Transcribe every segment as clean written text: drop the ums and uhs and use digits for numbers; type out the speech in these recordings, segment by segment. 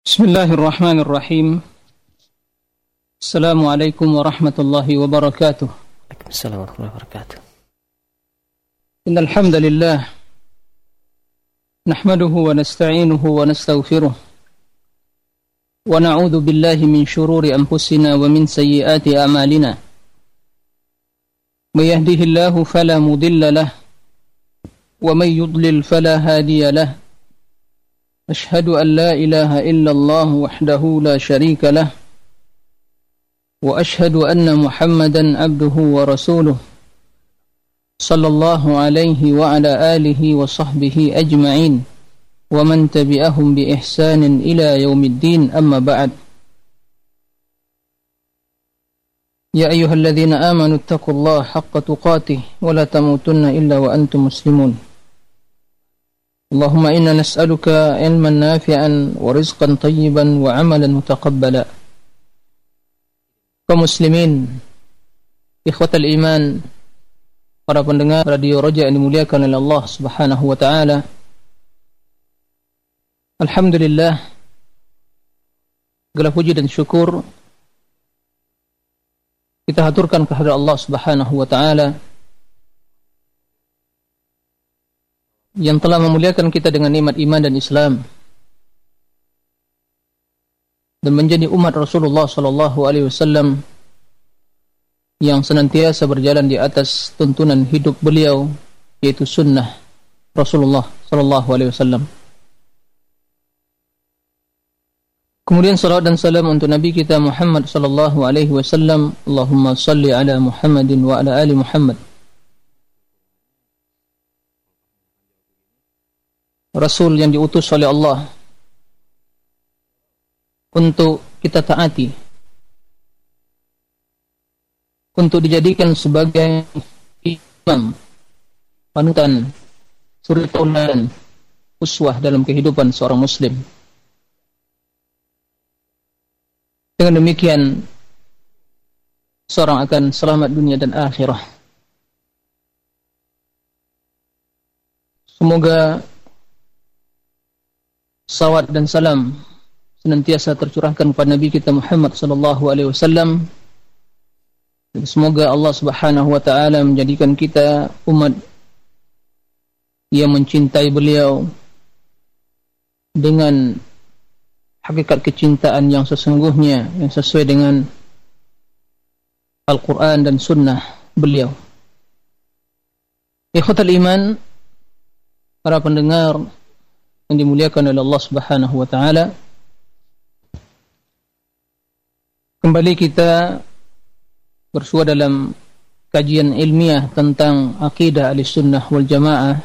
بسم الله الرحمن الرحيم. السلام عليكم ورحمة الله وبركاته. السلام ورحمة الله وبركاته. إن الحمد لله نحمده ونستعينه ونستغفره ونعوذ بالله من شرور أنفسنا ومن سيئات أعمالنا. من يهده الله فلا مضل له ومن يضلل فلا هادي له. أشهد أن لا إله إلا الله وحده لا شريك له وأشهد أن محمدا عبده ورسوله صلى الله عليه وعلى آله وصحبه أجمعين ومن تبعهم بإحسان إلى يوم الدين. أما بعد، يا أيها الذين آمنوا اتقوا الله حق تقاته ولا تموتن إلا وأنتم مسلمون. اللهم إنا نسألك علما نافعا ورزقا طيبا وعملا متقبلا. Kaum muslimin, ikhwatal iman, para pendengar Radio Raja yang dimuliakan oleh Allah Subhanahu wa taala. Alhamdulillah, segala puji dan syukur kita haturkan kehadirat Allah Subhanahu wa taala yang telah memuliakan kita dengan nikmat iman dan Islam dan menjadi umat Rasulullah sallallahu alaihi wasallam yang senantiasa berjalan di atas tuntunan hidup beliau, yaitu sunnah Rasulullah sallallahu alaihi wasallam. Kemudian salawat dan salam untuk Nabi kita Muhammad sallallahu alaihi wasallam. Allahumma salli ala Muhammadin wa ala ali Muhammad. Rasul yang diutus oleh Allah untuk kita taati, untuk dijadikan sebagai imam, panutan, suri tauladan, uswah dalam kehidupan seorang muslim. Dengan demikian seorang akan selamat dunia dan akhirah. Semoga salawat dan salam senantiasa tercurahkan kepada Nabi kita Muhammad sallallahu alaihi wasallam. Dan semoga Allah Subhanahu wa taala menjadikan kita umat yang mencintai beliau dengan hakikat kecintaan yang sesungguhnya, yang sesuai dengan Al-Quran dan sunnah beliau. Ikhwatal iman, para pendengar yang dimuliakan oleh Allah Subhanahu wa taala, kembali kita bersua dalam kajian ilmiah tentang akidah Ahlussunnah wal Jamaah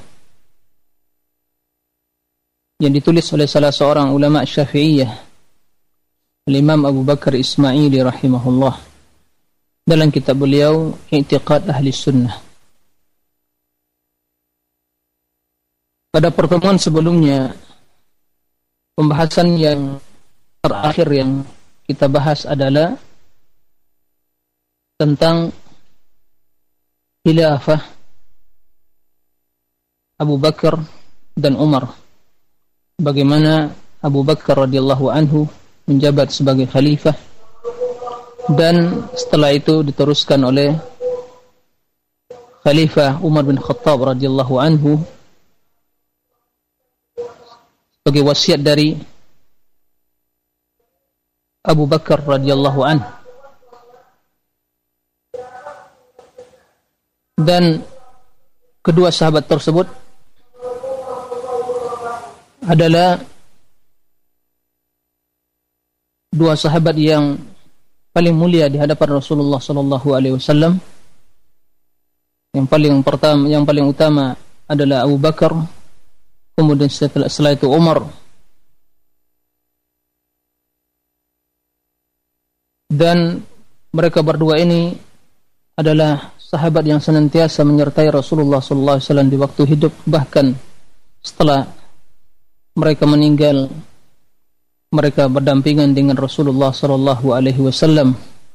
yang ditulis oleh salah seorang ulama Syafi'iyah, Imam Abu Bakar Ismaili rahimahullah, dalam kitab beliau I'tiqad Ahlussunnah. Pada pertemuan sebelumnya, pembahasan yang terakhir yang kita bahas adalah tentang khilafah Abu Bakar dan Umar. Bagaimana Abu Bakar radhiyallahu anhu menjabat sebagai khalifah, dan setelah itu diteruskan oleh Khalifah Umar bin Khattab radhiyallahu anhu sebagai wasiat dari Abu Bakar radhiyallahu anhu. Dan kedua sahabat tersebut adalah dua sahabat yang paling mulia di hadapan Rasulullah sallallahu alaihi wasallam. Yang paling utama adalah Abu Bakar, kemudian setelah itu Umar. Dan mereka berdua ini adalah sahabat yang senantiasa menyertai Rasulullah sallallahu alaihi wasallam di waktu hidup, bahkan setelah mereka meninggal mereka berdampingan dengan Rasulullah sallallahu alaihi wasallam.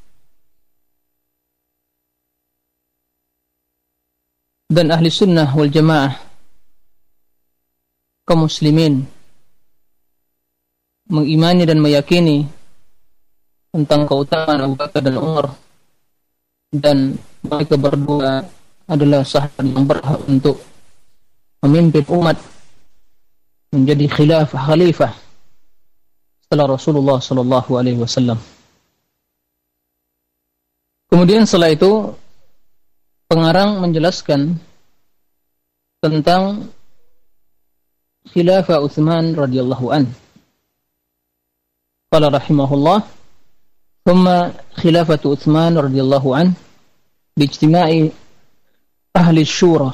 Dan ahli sunnah wal jamaah, kaum muslimin, mengimani dan meyakini tentang keutamaan Abu Bakar dan Umar, dan mereka berdua adalah sahabat yang berhak untuk memimpin umat menjadi khalifah setelah Rasulullah sallallahu alaihi wasallam. Kemudian setelah itu pengarang menjelaskan tentang khilafah Utsman radhiyallahu anhu. Qala rahimahullah, thumma khilafatu Utsman radhiyallahu anhu biijtima'i ahli syura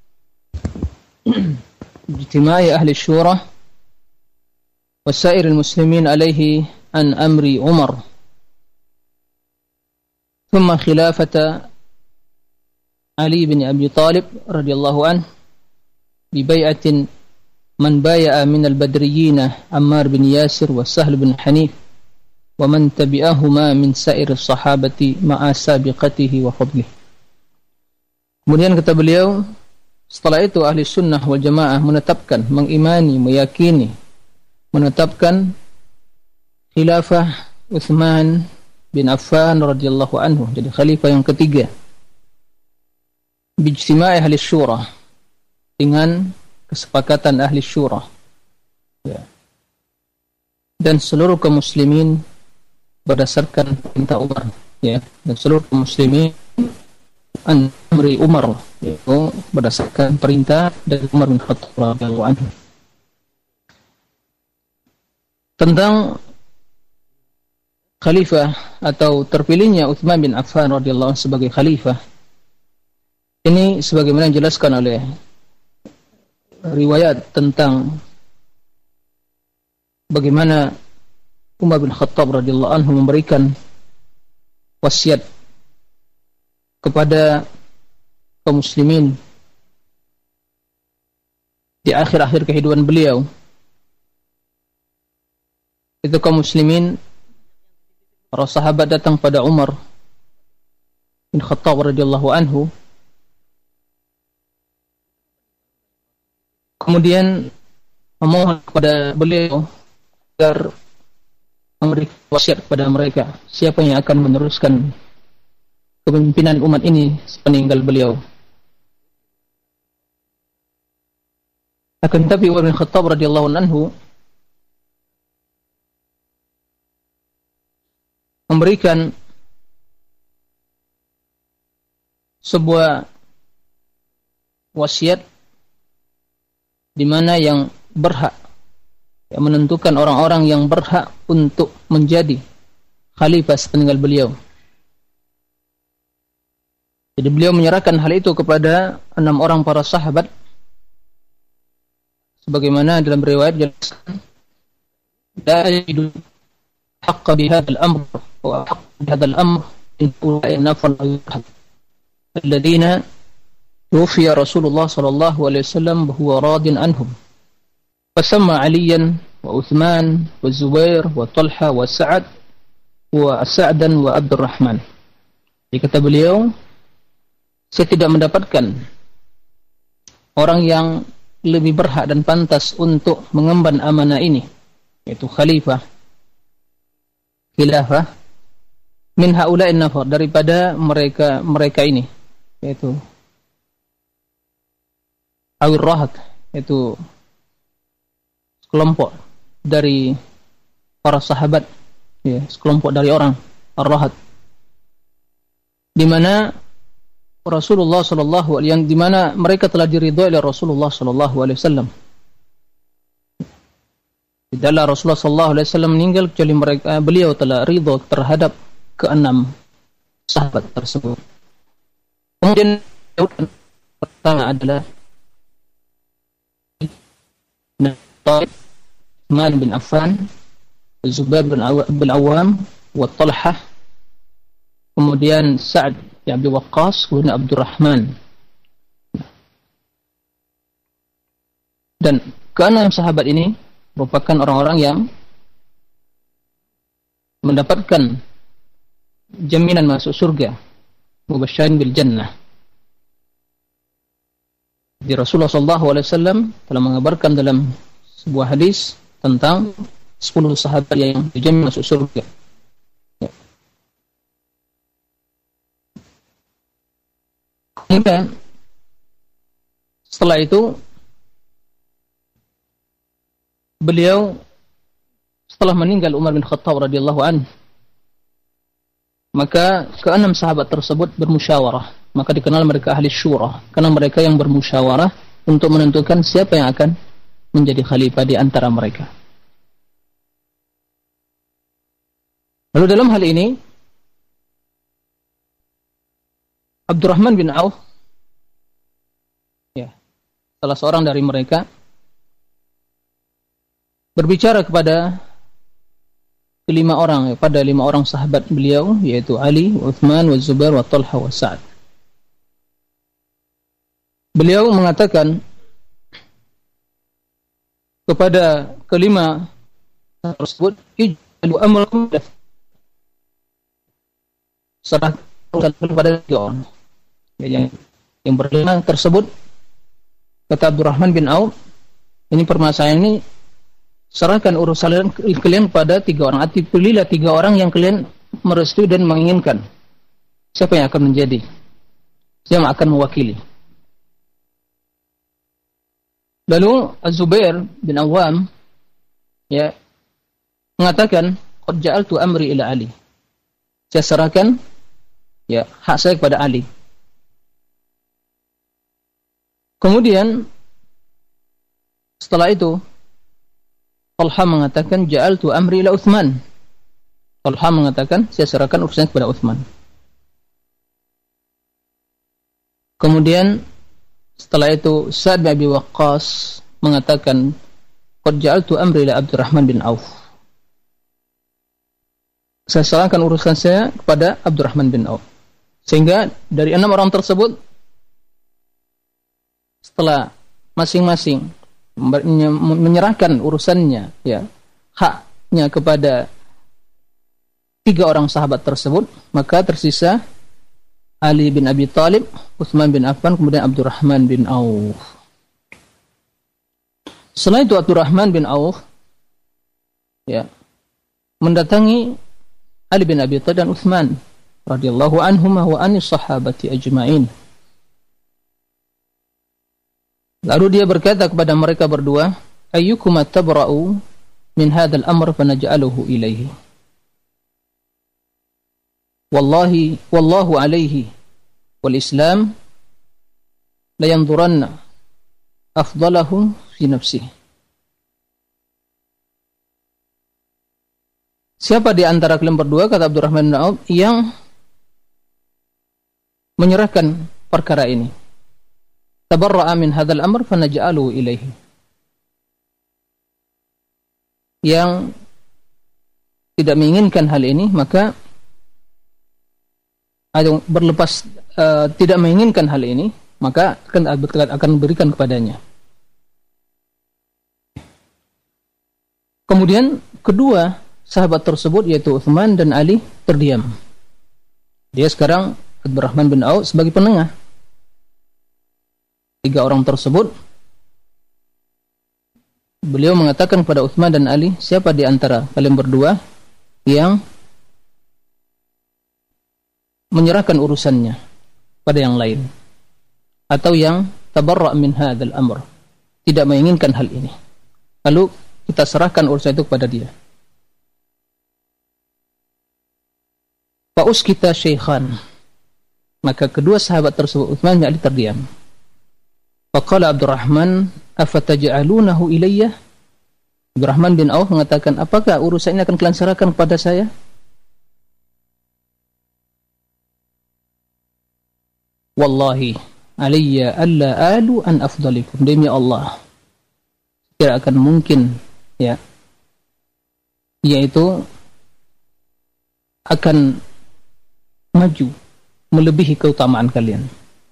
باجتماع أهل الشورى وسائر المسلمين عليه عن أمر عمر، ثم خلافة علي بن أبي طالب رضي الله عنه ببيعة من بايع من البدريين عمار بن ياسر وسهل بن حنيف ومن تبعهما من سائر الصحابة مع سابقته وفضله. Kemudian kata beliau, setelah itu ahli sunnah wal jamaah menetapkan, mengimani, meyakini, menetapkan khilafah Utsman bin Affan radhiyallahu anhu jadi khalifah yang ketiga, bijtima'i ahli syura, dengan kesepakatan ahli syura, ya, dan seluruh kaum muslimin berdasarkan perintah Umar, ya, dan seluruh kaum muslimin amri Umar, yaitu berdasarkan perintah dari Umar bin Khattab radhiyallahu anhu. Tentang khalifah atau terpilihnya Utsman bin Affan radhiyallahu anhu sebagai khalifah, ini sebagaimana dijelaskan oleh riwayat tentang bagaimana Umar bin Khattab radhiyallahu anhu memberikan wasiat kepada kaum muslimin di akhir-akhir kehidupan beliau. Itu kaum muslimin, para sahabat datang pada Umar bin Khattab radhiyallahu anhu, kemudian memohon kepada beliau agar memberikan wasiat kepada mereka, siapa yang akan meneruskan kepemimpinan umat ini sepeninggal beliau. Akan tetapi Umar bin Khattab radhiyallahu anhu memberikan sebuah wasiat di mana yang berhak, yang menentukan orang-orang yang berhak untuk menjadi khalifah sepeninggal beliau. Jadi beliau menyerahkan hal itu kepada 6 orang para sahabat, sebagaimana dalam riwayat jelaskan, la yajidu haqqa bihadzal amr wa haqqa bihadzal amr in ulai nafar alladziina tuwaffiya Rasulullah sallallahu alaihi wasallam wa huwa radin anhum, fasamma Aliyan wa Utsman wa Zubair wa Talha wa Sa'ad wa Sa'dan wa Abdurrahman. Jadi kata beliau, saya tidak mendapatkan orang yang lebih berhak dan pantas untuk mengemban amanah ini, yaitu khilafah min haula'in nafar, daripada mereka ini, yaitu awir rahat, yaitu sekelompok dari para sahabat, ya, sekelompok dari orang ar-rahat, di mana Rasulullah sallallahu alaihi, yang di mana mereka telah diridhai oleh Rasulullah sallallahu alaihi wasallam. Tidaklah Rasulullah sallallahu alaihi wasallam meninggal kecuali beliau telah ridha terhadap ke-6 sahabat tersebut. Kemudian pertama adalah Utsman bin Affan, Zubair bin Awam, wa Talhah, kemudian Sa'ad bin Abi Waqqas, kemudian Abdurrahman. Dan ke-6 sahabat ini merupakan orang-orang yang mendapatkan jaminan masuk surga, mubasysyirin bil jannah. Di Rasulullah sallallahu alaihi wasallam telah mengabarkan dalam sebuah hadis tentang 10 sahabat yang dijamin masuk surga. Ya. Kemudian setelah itu beliau setelah meninggal Umar bin Khattab radhiyallahu anhu, maka keenam sahabat tersebut bermusyawarah. Maka dikenal mereka ahli syura, karena mereka yang bermusyawarah untuk menentukan siapa yang akan menjadi khalifah di antara mereka. Lalu dalam hal ini Abdurrahman bin Auf, ya, salah seorang dari mereka, berbicara kepada kelima orang, pada 5 orang sahabat beliau, yaitu Ali, Uthman, Zubair, Talha, wa Sa'ad. Beliau mengatakan kepada kelima tersebut, ij'alu amrakum, serahkan kepada 3 orang. Yang berlima tersebut, kata Abdurrahman bin Auf, ini permasalahan ini, serahkan urusan kalian pada 3 orang. Arti pilihlah 3 orang yang kalian merestui dan menginginkan. Siapa yang akan menjadi, siapa yang akan mewakili. Lalu Az-Zubair bin Awam, ya, mengatakan, qad ja'altu amri ila Ali. Saya serahkan, ya, hak saya kepada Ali. Kemudian setelah itu Talha mengatakan, ja'altu amri ila Uthman. Talha mengatakan, saya serahkan urusan kepada Uthman. Kemudian setelah itu Sa'ad bin Abi Waqqas mengatakan, qad ja'altu amri ila Abdurrahman bin Auf. Saya serahkan urusan saya kepada Abdurrahman bin Auf. Sehingga dari 6 orang tersebut, setelah masing-masing menyerahkan urusannya, ya, haknya kepada 3 orang sahabat tersebut, maka tersisa Ali bin Abi Thalib, Utsman bin Affan, kemudian Abdurrahman bin Auf. Setelah itu Abdurrahman bin Auf, ya, mendatangi Ali bin Abi Thalib dan Utsman radhiyallahu anhuma wa anis sahabati ajma'in. Lalu dia berkata kepada mereka berdua, ayyukum tabra'u min hadzal amr fanaj'aluhu ilaihi. Wallahu alaihi wal Islam la yanzuranna afdalahu fi nafsihi. Siapa di antara kalian berdua, kata Abdurrahman bin Auf, yang menyerahkan perkara ini? Tabarra'a min hadzal amr fanaj'aluhu ilaihi. Yang tidak menginginkan hal ini, maka berlepas, tidak menginginkan hal ini, maka akan berikan kepadanya. Kemudian kedua sahabat tersebut, yaitu Utsman dan Ali, terdiam. Dia sekarang Abdurrahman bin Auf sebagai penengah. 3 orang tersebut, beliau mengatakan kepada Utsman dan Ali, siapa di antara kalian berdua yang menyerahkan urusannya pada yang lain, atau yang tabarra' min hadzal amr, tidak menginginkan hal ini, lalu kita serahkan urusan itu kepada dia. Fa uskita syaikhan, maka kedua sahabat tersebut, Utsman dan Ali, terdiam. Faqala Abdurrahman, afataj'alunahu ilayya? Abdurrahman bin Auf mengatakan, apakah urusan ini akan kalian serahkan kepada saya? Wallahi alayya alla alu an afdalikum, demi Allah tidak akan mungkin, ya, yaitu akan maju melebihi keutamaan kalian.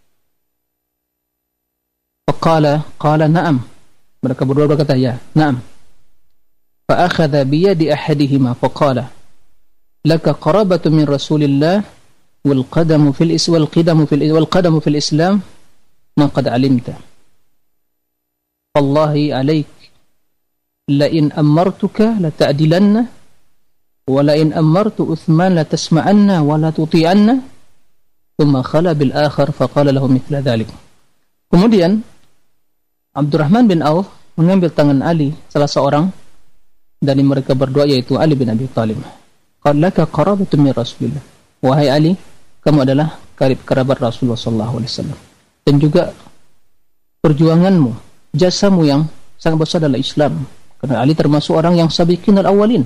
Faqala na'am, mereka berdua berkata, ya, na'am. Fa akhadha bi yadi ahadihima faqala laka qarabatu min Rasulillah والقدم في الإسلام ما قد علمت والله عليك la in amartuka la ta'dilanna wa la in amartu Uthman la tasma'anna wa la tuti'anna thumma khala bil akhar faqala lahu mithla dhalik. Kemudian Abdurrahman bin Auf mengambil tangan Ali, salah seorang dari mereka berdua, yaitu Ali bin Abi Thalib. Qala laka qarabatun min Rasulillah. Wahai Ali, kamu adalah karib kerabat Rasulullah sallallahu alaihi wasallam. Dan juga perjuanganmu, jasamu yang sangat besar dalam Islam. Karena Ali termasuk orang yang sabiqin al-awwalin.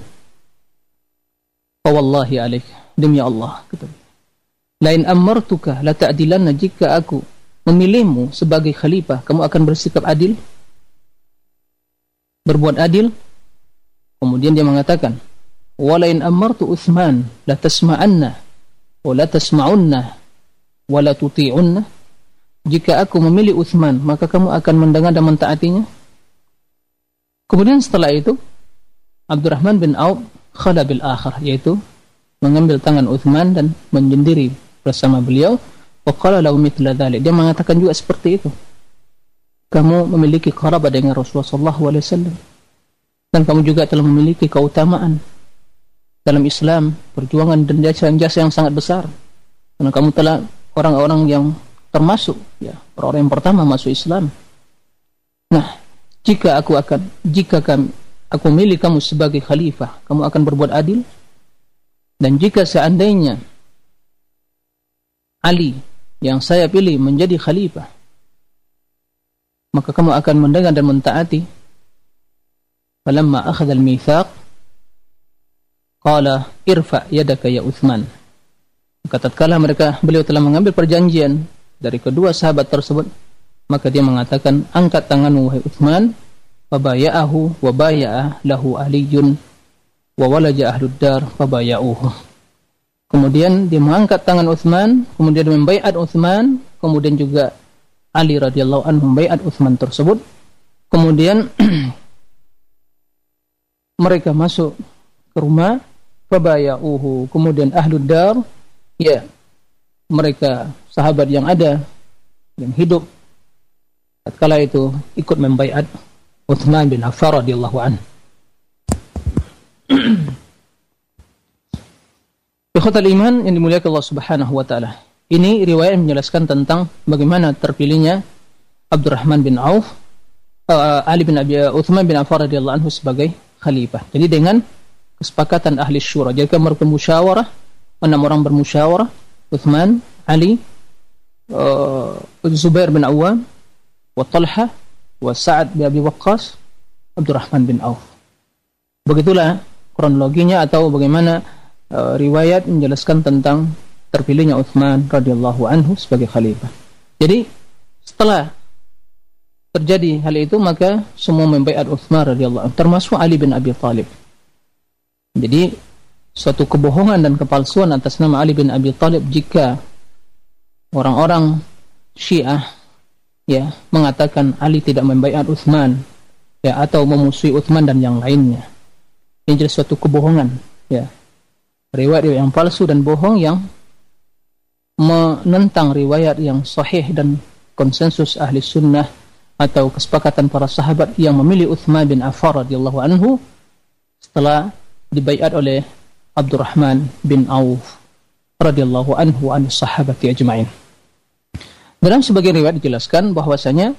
Fa wallahi alaik, demi Allah, kata dia. Lain amartuka la ta'dilanna, jika aku memilihmu sebagai khalifah, kamu akan bersikap adil, berbuat adil. Kemudian dia mengatakan, walain amartu Uthman la tasma'anna wa la tasma'unna wa la tuti'unna, jika aku memilih Uthman maka kamu akan mendengar dan mentaatinya. Kemudian setelah itu Abdurrahman bin Auf khala bil akhar, yaitu mengambil tangan Uthman dan menyendiri bersama beliau. Wa qala lahu mithla dhalik, dia mengatakan juga seperti itu, kamu memiliki kerabat dengan Rasulullah sallallahu alaihi wasallam, dan kamu juga telah memiliki keutamaan dalam Islam, perjuangan dan jasa yang sangat besar, karena kamu telah orang-orang yang termasuk orang-orang yang pertama masuk Islam. Nah, jika aku milih kamu sebagai khalifah, kamu akan berbuat adil, dan jika seandainya Ali yang saya pilih menjadi khalifah, maka kamu akan mendengar dan mentaati. Falamma akhadha al-mitsaq qala irfa yadaka ya Uthman. Maka tatkala beliau telah mengambil perjanjian dari kedua sahabat tersebut, maka dia mengatakan, angkat tanganmu wahai Uthman. Fabaya'ahu wa baya'a lahu Aliyun wa walaja ahlud dar fabaya'uhu. Kemudian dia mengangkat tangan Uthman, kemudian dia membaiat Uthman, kemudian juga Ali radhiyallahu anhu membaiat Uthman tersebut. Kemudian mereka masuk ke rumah, fabaya'uhu. Kemudian ahlud dar, mereka sahabat yang ada yang hidup tatkala itu ikut membaiat Uthman bin Affan radhiyallahu anhu. Ikhwatal iman yang dimuliakan Allah Subhanahu wa taala. Ini riwayat menjelaskan tentang bagaimana terpilihnya Abdurrahman bin Auf, Ali bin Uthman bin Affan radhiyallahu anhu sebagai khalifah. Jadi dengan kesepakatan ahli syura. Jadi mereka bermusyawarah, 6 orang bermusyawarah, Uthman, Ali, Zubair bin Awam, wa Talha, wa Sa'ad bin Abi Waqqas, Abdurrahman bin Auf. Begitulah kronologinya atau bagaimana riwayat menjelaskan tentang terpilihnya Uthman radhiyallahu anhu sebagai khalifah. Jadi setelah terjadi hal itu, maka semua membaiat Uthman radhiyallahu anhu, termasuk Ali bin Abi Thalib. Jadi suatu kebohongan dan kepalsuan atas nama Ali bin Abi Thalib jika orang-orang Syiah mengatakan Ali tidak membaiat Uthman atau memusuhi Uthman dan yang lainnya. Ini jadi suatu kebohongan, riwayat yang palsu dan bohong yang menentang riwayat yang sahih dan konsensus ahli sunnah atau kesepakatan para sahabat yang memilih Uthman bin Affan radhiyallahu anhu setelah dibaiat oleh Abdurrahman bin Auf radhiyallahu anhu an sahabati ajma'in. Dalam sebagian riwayat dijelaskan bahwasanya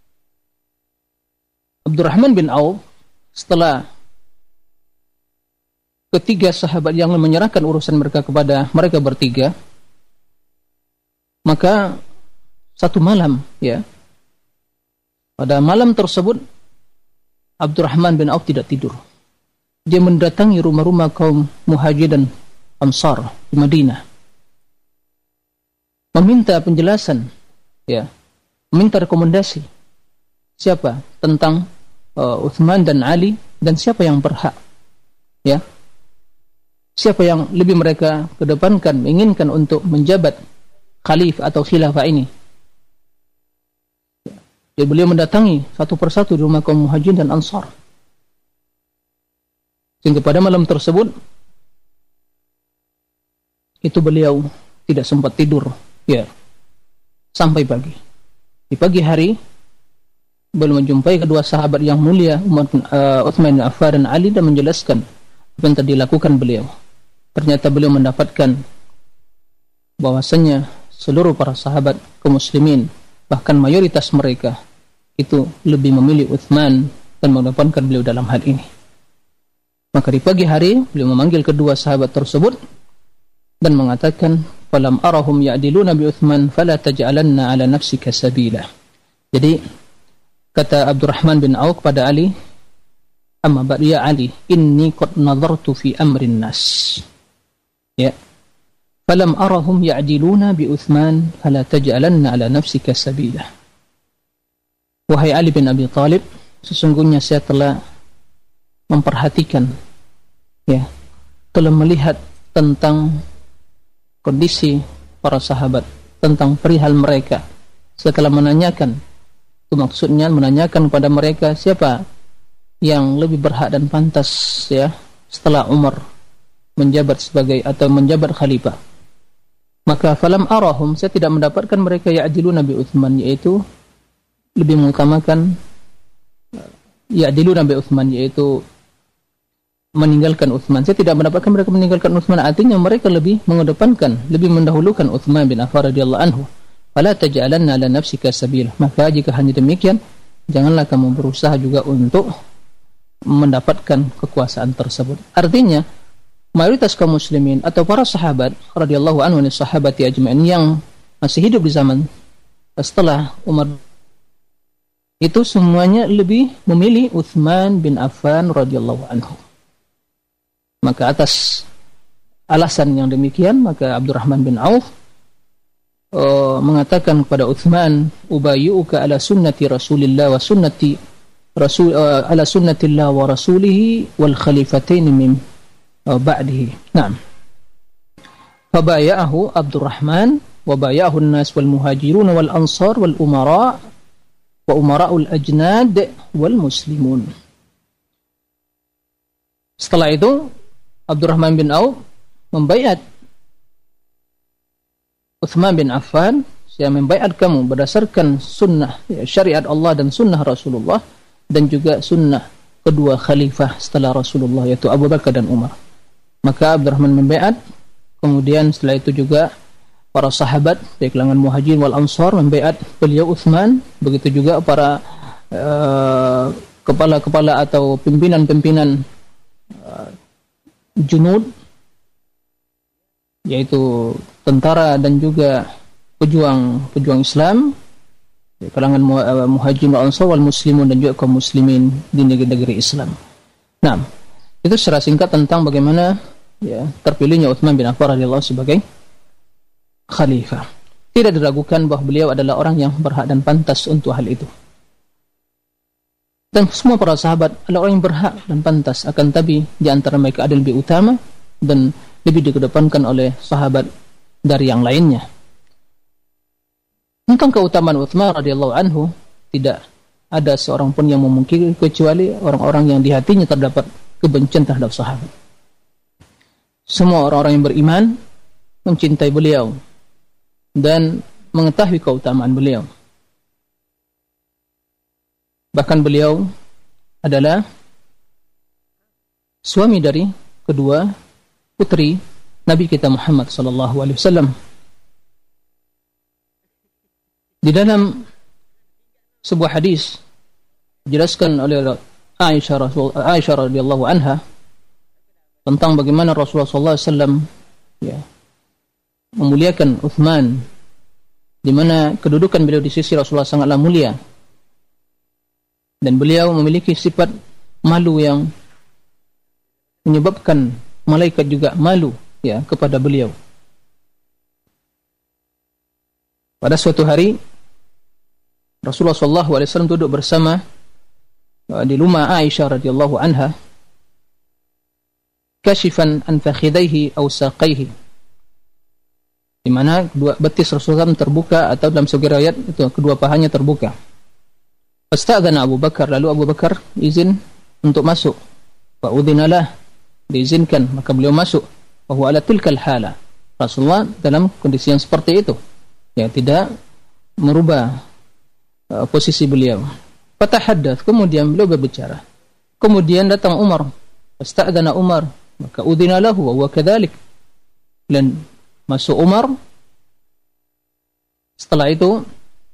Abdurrahman bin Auf setelah ketiga sahabat yang menyerahkan urusan mereka kepada mereka bertiga, maka satu malam pada malam tersebut Abdurrahman bin Auf tidak tidur. Dia mendatangi rumah-rumah kaum Muhajir dan Ansar di Madinah, meminta penjelasan, meminta rekomendasi siapa tentang Uthman dan Ali, dan siapa yang berhak, siapa yang lebih mereka kedepankan, menginginkan untuk menjabat khalifah atau khilafah ini. Jadi beliau mendatangi satu persatu di rumah kaum Muhajir dan Ansar, sehingga pada malam tersebut itu beliau tidak sempat tidur sampai pagi. Di pagi hari beliau menjumpai kedua sahabat yang mulia Utsman bin Affan dan Ali dan menjelaskan apa yang tadi dilakukan beliau. Ternyata beliau mendapatkan bahwasanya seluruh para sahabat kaum muslimin, bahkan mayoritas mereka itu lebih memilih Utsman dan mengedepankan beliau dalam hal ini. Maka di pagi hari beliau memanggil kedua sahabat tersebut dan mengatakan, falam arahum ya'diluna bi Utsman fala taj'alanna ala nafsika sabila. Jadi kata Abdurrahman bin Auf kepada Ali, amma ba'd ya Ali, inni qad nadartu fi amrin nas. Ya. Falam arahum ya'diluna bi Utsman fala taj'alanna ala nafsika sabila. Wahai Ali bin Abi Thalib, sesungguhnya saya telah memperhatikan, ya, telah melihat tentang kondisi para sahabat, tentang perihal mereka. Setelah menanyakan, itu maksudnya menanyakan kepada mereka siapa yang lebih berhak dan pantas, ya, setelah Umar menjabat sebagai atau menjabat khalifah. Maka falam arahum, saya tidak mendapatkan mereka ya'diluna bi Utsman, yaitu lebih mengutamakan ya'diluna bi Utsman, yaitu meninggalkan Utsman. Saya tidak mendapatkan mereka meninggalkan Utsman, artinya mereka lebih mengedepankan, lebih mendahulukan Utsman bin Affan radhiyallahu anhu. Fala taj'alanna ala nafsika sabila. Maka jika hanya demikian, janganlah kamu berusaha juga untuk mendapatkan kekuasaan tersebut. Artinya mayoritas kaum muslimin atau para sahabat radhiyallahu anhu, sahabati ajma'in yang masih hidup di zaman setelah Umar, itu semuanya lebih memilih Utsman bin Affan radhiyallahu anhu. Maka atas alasan yang demikian, maka Abdurrahman bin Auf mengatakan kepada Utsman, ubayyuka ala sunnati Rasulillah wa sunnati ala sunnatillah wa rasulihi wal khalifatain min ba'dihi. Naam. Fabaya'ahu Abdurrahman wa baya'ahu an-nas wal muhajirun wal ansar wal umara wa umara'ul ajnad wal muslimun. Setelah itu Abdurrahman bin Auf membaiat Utsman bin Affan, saya membaiat kamu berdasarkan sunnah, ya, syariat Allah dan sunnah Rasulullah, dan juga sunnah kedua khalifah setelah Rasulullah, yaitu Abu Bakar dan Umar. Maka Abdurrahman membaiat, kemudian setelah itu juga para sahabat dari kalangan Muhajirin wal Ansar membaiat beliau Utsman, begitu juga para kepala-kepala atau pimpinan-pimpinan junud, yaitu tentara dan juga pejuang Islam di kalangan Muhajirin wal Ansar wal muslimun, dan juga kaum muslimin di negeri-negeri Islam. Nah, itu secara singkat tentang bagaimana, ya, terpilihnya Utsman bin Affan radhiyallahu sebagai khalifah. Tidak diragukan bahwa beliau adalah orang yang berhak dan pantas untuk hal itu. Dan semua para sahabat adalah orang yang berhak dan pantas, akan tapi di antara mereka ada lebih utama dan lebih dikedepankan oleh sahabat dari yang lainnya. Tentang keutamaan Utsman radhiyallahu anhu, tidak ada seorang pun yang memungkiri kecuali orang-orang yang di hatinya terdapat kebencian terhadap sahabat. Semua orang-orang yang beriman mencintai beliau dan mengetahui keutamaan beliau. Bahkan beliau adalah suami dari kedua putri Nabi kita Muhammad sallallahu alaihi wasallam. Di dalam sebuah hadis dijelaskan oleh Aisyah radhiyallahu anha tentang bagaimana Rasulullah sallallahu alaihi wasallam, ya, memuliakan Utsman, di mana kedudukan beliau di sisi Rasulullah sangatlah mulia. Dan beliau memiliki sifat malu yang menyebabkan malaikat juga malu, ya, kepada beliau. Pada suatu hari Rasulullah SAW duduk bersama di rumah Aisyah radhiyallahu anha, kashifan an fakhidaihi aw saqaihi, di mana kedua betis Rasulullah terbuka, atau dalam sebagian riwayat itu kedua pahanya terbuka. Fasta'dzana Abu Bakar, lalu Abu Bakar izin untuk masuk. Fa udzinalah, diizinkan, maka beliau masuk. Wa huwa ala tilkal hala, Rasulullah dalam kondisi yang seperti itu, yang tidak merubah posisi beliau. Fatahaddath, kemudian beliau berbicara. Kemudian datang Umar. Fasta'dzana Umar, maka udzina lahu wa huwa kadzalik. Dan masuk Umar. Setelah itu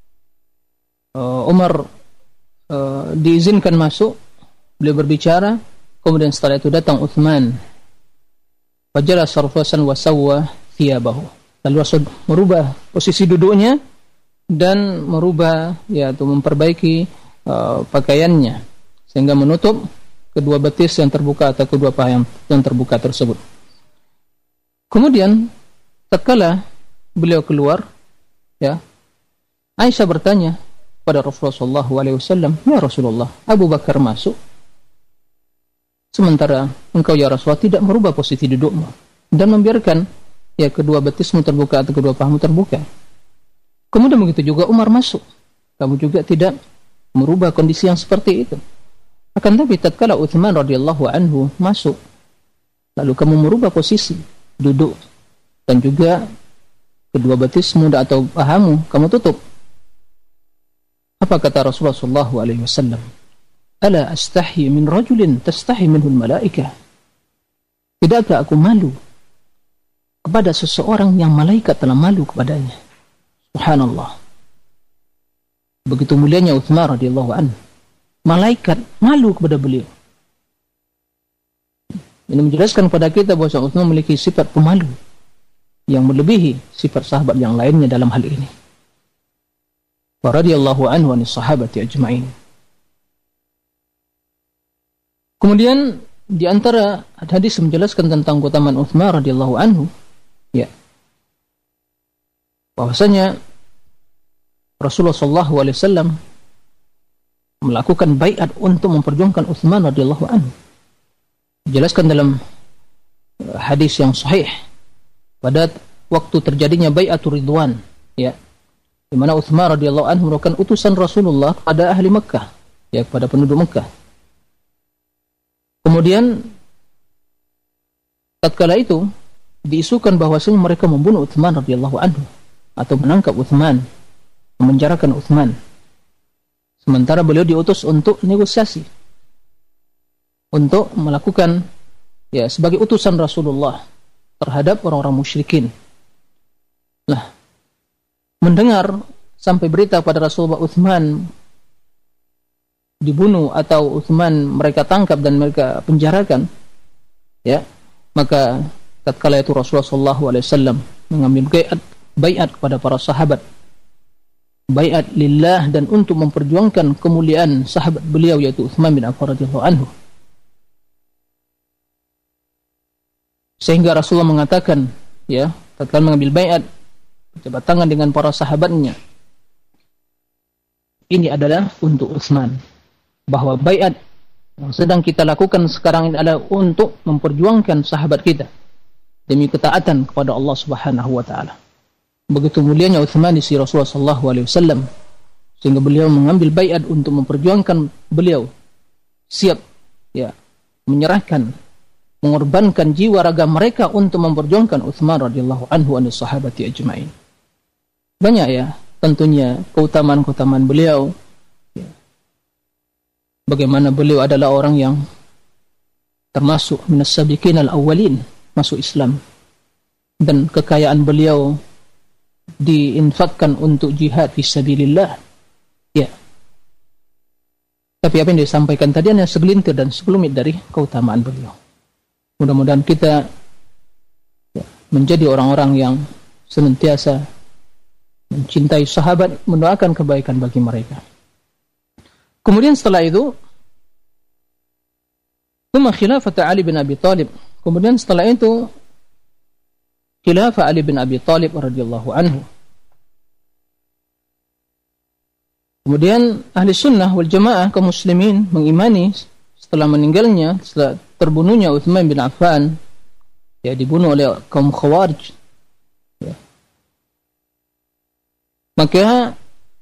Umar diizinkan masuk, beliau berbicara. Kemudian setelah itu datang Utsman. Fajalasa rafasan wa sawwa thiyabahu. Lalu Rasul merubah posisi duduknya dan merubah, yaitu memperbaiki pakaiannya sehingga menutup kedua betis yang terbuka atau kedua paha yang terbuka tersebut. Kemudian tatkala beliau keluar, ya, Aisyah bertanya pada Rasulullah SAW, "Ya Rasulullah, Abu Bakar masuk, sementara engkau ya Rasulullah tidak merubah posisi dudukmu dan membiarkan ya kedua betismu terbuka atau kedua pahamu terbuka. Kemudian begitu juga Umar masuk, kamu juga tidak merubah kondisi yang seperti itu. Akan tapi tatkala Utsman radhiyallahu anhu masuk, lalu kamu merubah posisi duduk dan juga kedua betismu atau pahamu kamu tutup." Apa kata Rasulullah sallallahu alaihi wasallam? "Ala astahyi min rajulin tastahi minhu al-malaikah?" Tidakkah aku malu kepada seseorang yang malaikat telah malu kepadanya? Subhanallah. Begitu mulianya Utsman radhiyallahu anhu. Malaikat malu kepada beliau. Ini menjelaskan kepada kita bahwa Utsman memiliki sifat pemalu yang melebihi sifat sahabat yang lainnya dalam hal ini. Wa radhiyallahu anhu anis sahabati ajma'in. Kemudian di antara hadis menjelaskan tentang keutamaan Utsman radhiyallahu anhu, ya, bahwasanya Rasulullah sallallahu alaihi wasallam melakukan baiat untuk memperjuangkan Utsman radhiyallahu anhu. Dijelaskan dalam hadis yang sahih pada waktu terjadinya baiatur ridwan, ya, di mana Utsman radhiyallahu anhu merupakan utusan Rasulullah pada ahli Mekah, ya, kepada penduduk Mekah. Kemudian tatkala itu diisukan bahwasanya mereka membunuh Utsman radhiyallahu anhu atau menangkap Utsman, memenjarakan Utsman. Sementara beliau diutus untuk negosiasi, untuk melakukan, ya, sebagai utusan Rasulullah terhadap orang-orang musyrikin. Nah, mendengar sampai berita pada Rasulullah Utsman dibunuh atau Utsman mereka tangkap dan mereka penjarakan, ya, maka tatkala itu Rasulullah sallallahu alaihi wasallam mengambil baiat kepada para sahabat, baiat lillah dan untuk memperjuangkan kemuliaan sahabat beliau yaitu Utsman bin Affan radhiyallahu anhu. Sehingga Rasulullah mengatakan, ya, tatkala mengambil baiat berjabat tangan dengan para sahabatnya, ini adalah untuk Utsman, bahwa baiat yang sedang kita lakukan sekarang ini adalah untuk memperjuangkan sahabat kita demi ketaatan kepada Allah Subhanahu wa taala. Begitu mulianya Utsman di sisi Rasulullah sallallahu alaihi wasallam sehingga beliau mengambil baiat untuk memperjuangkan beliau, siap, ya, menyerahkan, mengorbankan jiwa raga mereka untuk memperjuangkan Utsman radhiyallahu anhu anis sahabati ajma'in. Banyak, ya, tentunya keutamaan-keutamaan beliau, ya. Bagaimana beliau adalah orang yang termasuk minas sabiqin al-awwalin masuk Islam, dan kekayaan beliau diinfakkan untuk jihad fisabilillah, ya. Tapi apa yang disampaikan tadi hanya segelintir dan sekelumit dari keutamaan beliau. Mudah-mudahan kita, ya, menjadi orang-orang yang senantiasa mencintai sahabat, mendoakan kebaikan bagi mereka. Kemudian setelah itu, khilafah Ali bin Abi Thalib. Kemudian setelah itu, khilafah Ali bin Abi Thalib radhiyallahu anhu. Kemudian ahli sunnah wal jamaah kaum muslimin mengimani setelah meninggalnya, setelah terbunuhnya Utsman bin Affan, ya, dibunuh oleh kaum Khawarij, ya, maka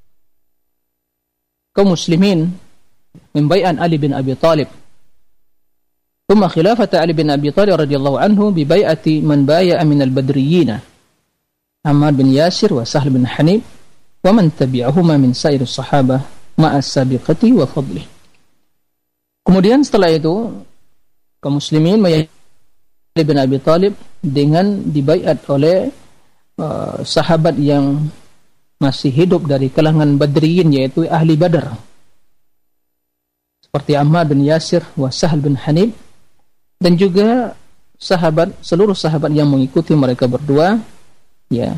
kaum muslimin membai'an Ali bin Abi Thalib. Thumma khilafata Ali bin Abi Thalib radhiyallahu anhu bi bai'ati man bai'a min al-badriyyin, Ammar bin Yasir wa Sahl bin Hanif wa man tabi'ahuma min sairus sahabah ma'as sabiqati wa fadli. Kemudian setelah itu kaum muslimin Ali bin Abi Thalib dengan dibaiat oleh sahabat yang masih hidup dari kalangan Badriyin, yaitu ahli Badar, seperti Ammar bin Yasir wa Sahal bin Hanif, dan juga seluruh sahabat yang mengikuti mereka berdua, ya,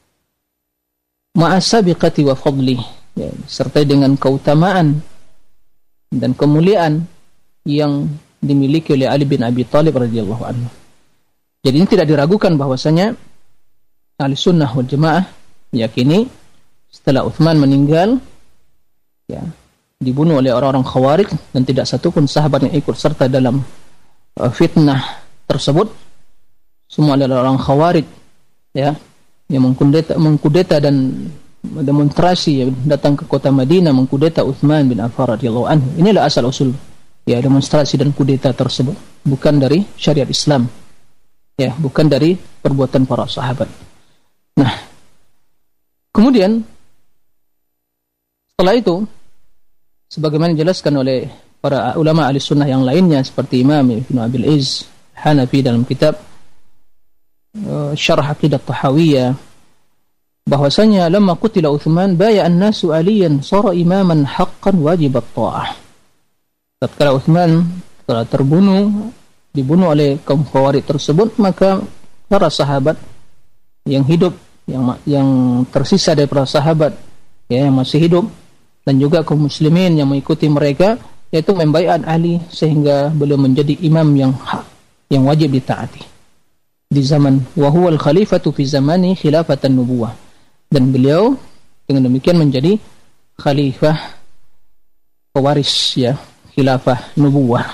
ma'as sabiqati wa fadli, ya, serta dengan keutamaan dan kemuliaan yang dimiliki oleh Ali bin Abi Thalib radhiyallahu anhu. Jadi ini tidak diragukan bahwasanya Ahli Sunnah wal Jamaah yakini setelah Utsman meninggal, ya, dibunuh oleh orang-orang Khawarij, dan tidak satupun sahabat yang ikut serta dalam fitnah tersebut. Semua adalah orang Khawarij, ya, yang mengkudeta dan demonstrasi, ya, datang ke kota Madinah mengkudeta Utsman bin Affan radhiyallahu anhu. Inilah asal usul, ya, demonstrasi dan kudeta tersebut, bukan dari syariat Islam, ya, bukan dari perbuatan para sahabat. Nah, kemudian setelah itu, sebagaimana dijelaskan oleh para ulama ahli sunnah yang lainnya seperti Imam Ibn Abil Izz Hanafi dalam kitab Syarah Aqidah Tahawiyah, bahwasanya lamma qutila Utsman baya an-nasu aliyan sara imaman haqqan wajib at-ta'ah. Tatkala Utsman telah dibunuh oleh kaum Khawarij tersebut, maka para sahabat yang hidup, yang tersisa dari para sahabat, ya, yang masih hidup, dan juga kaum muslimin yang mengikuti mereka, yaitu membaiat Ali sehingga beliau menjadi imam yang hak, yang wajib ditaati di zaman wa huwal khalifatu fi zamani khilafatan nubuwah, dan beliau dengan demikian menjadi khalifah pewaris, ya, khilafah nubuwah.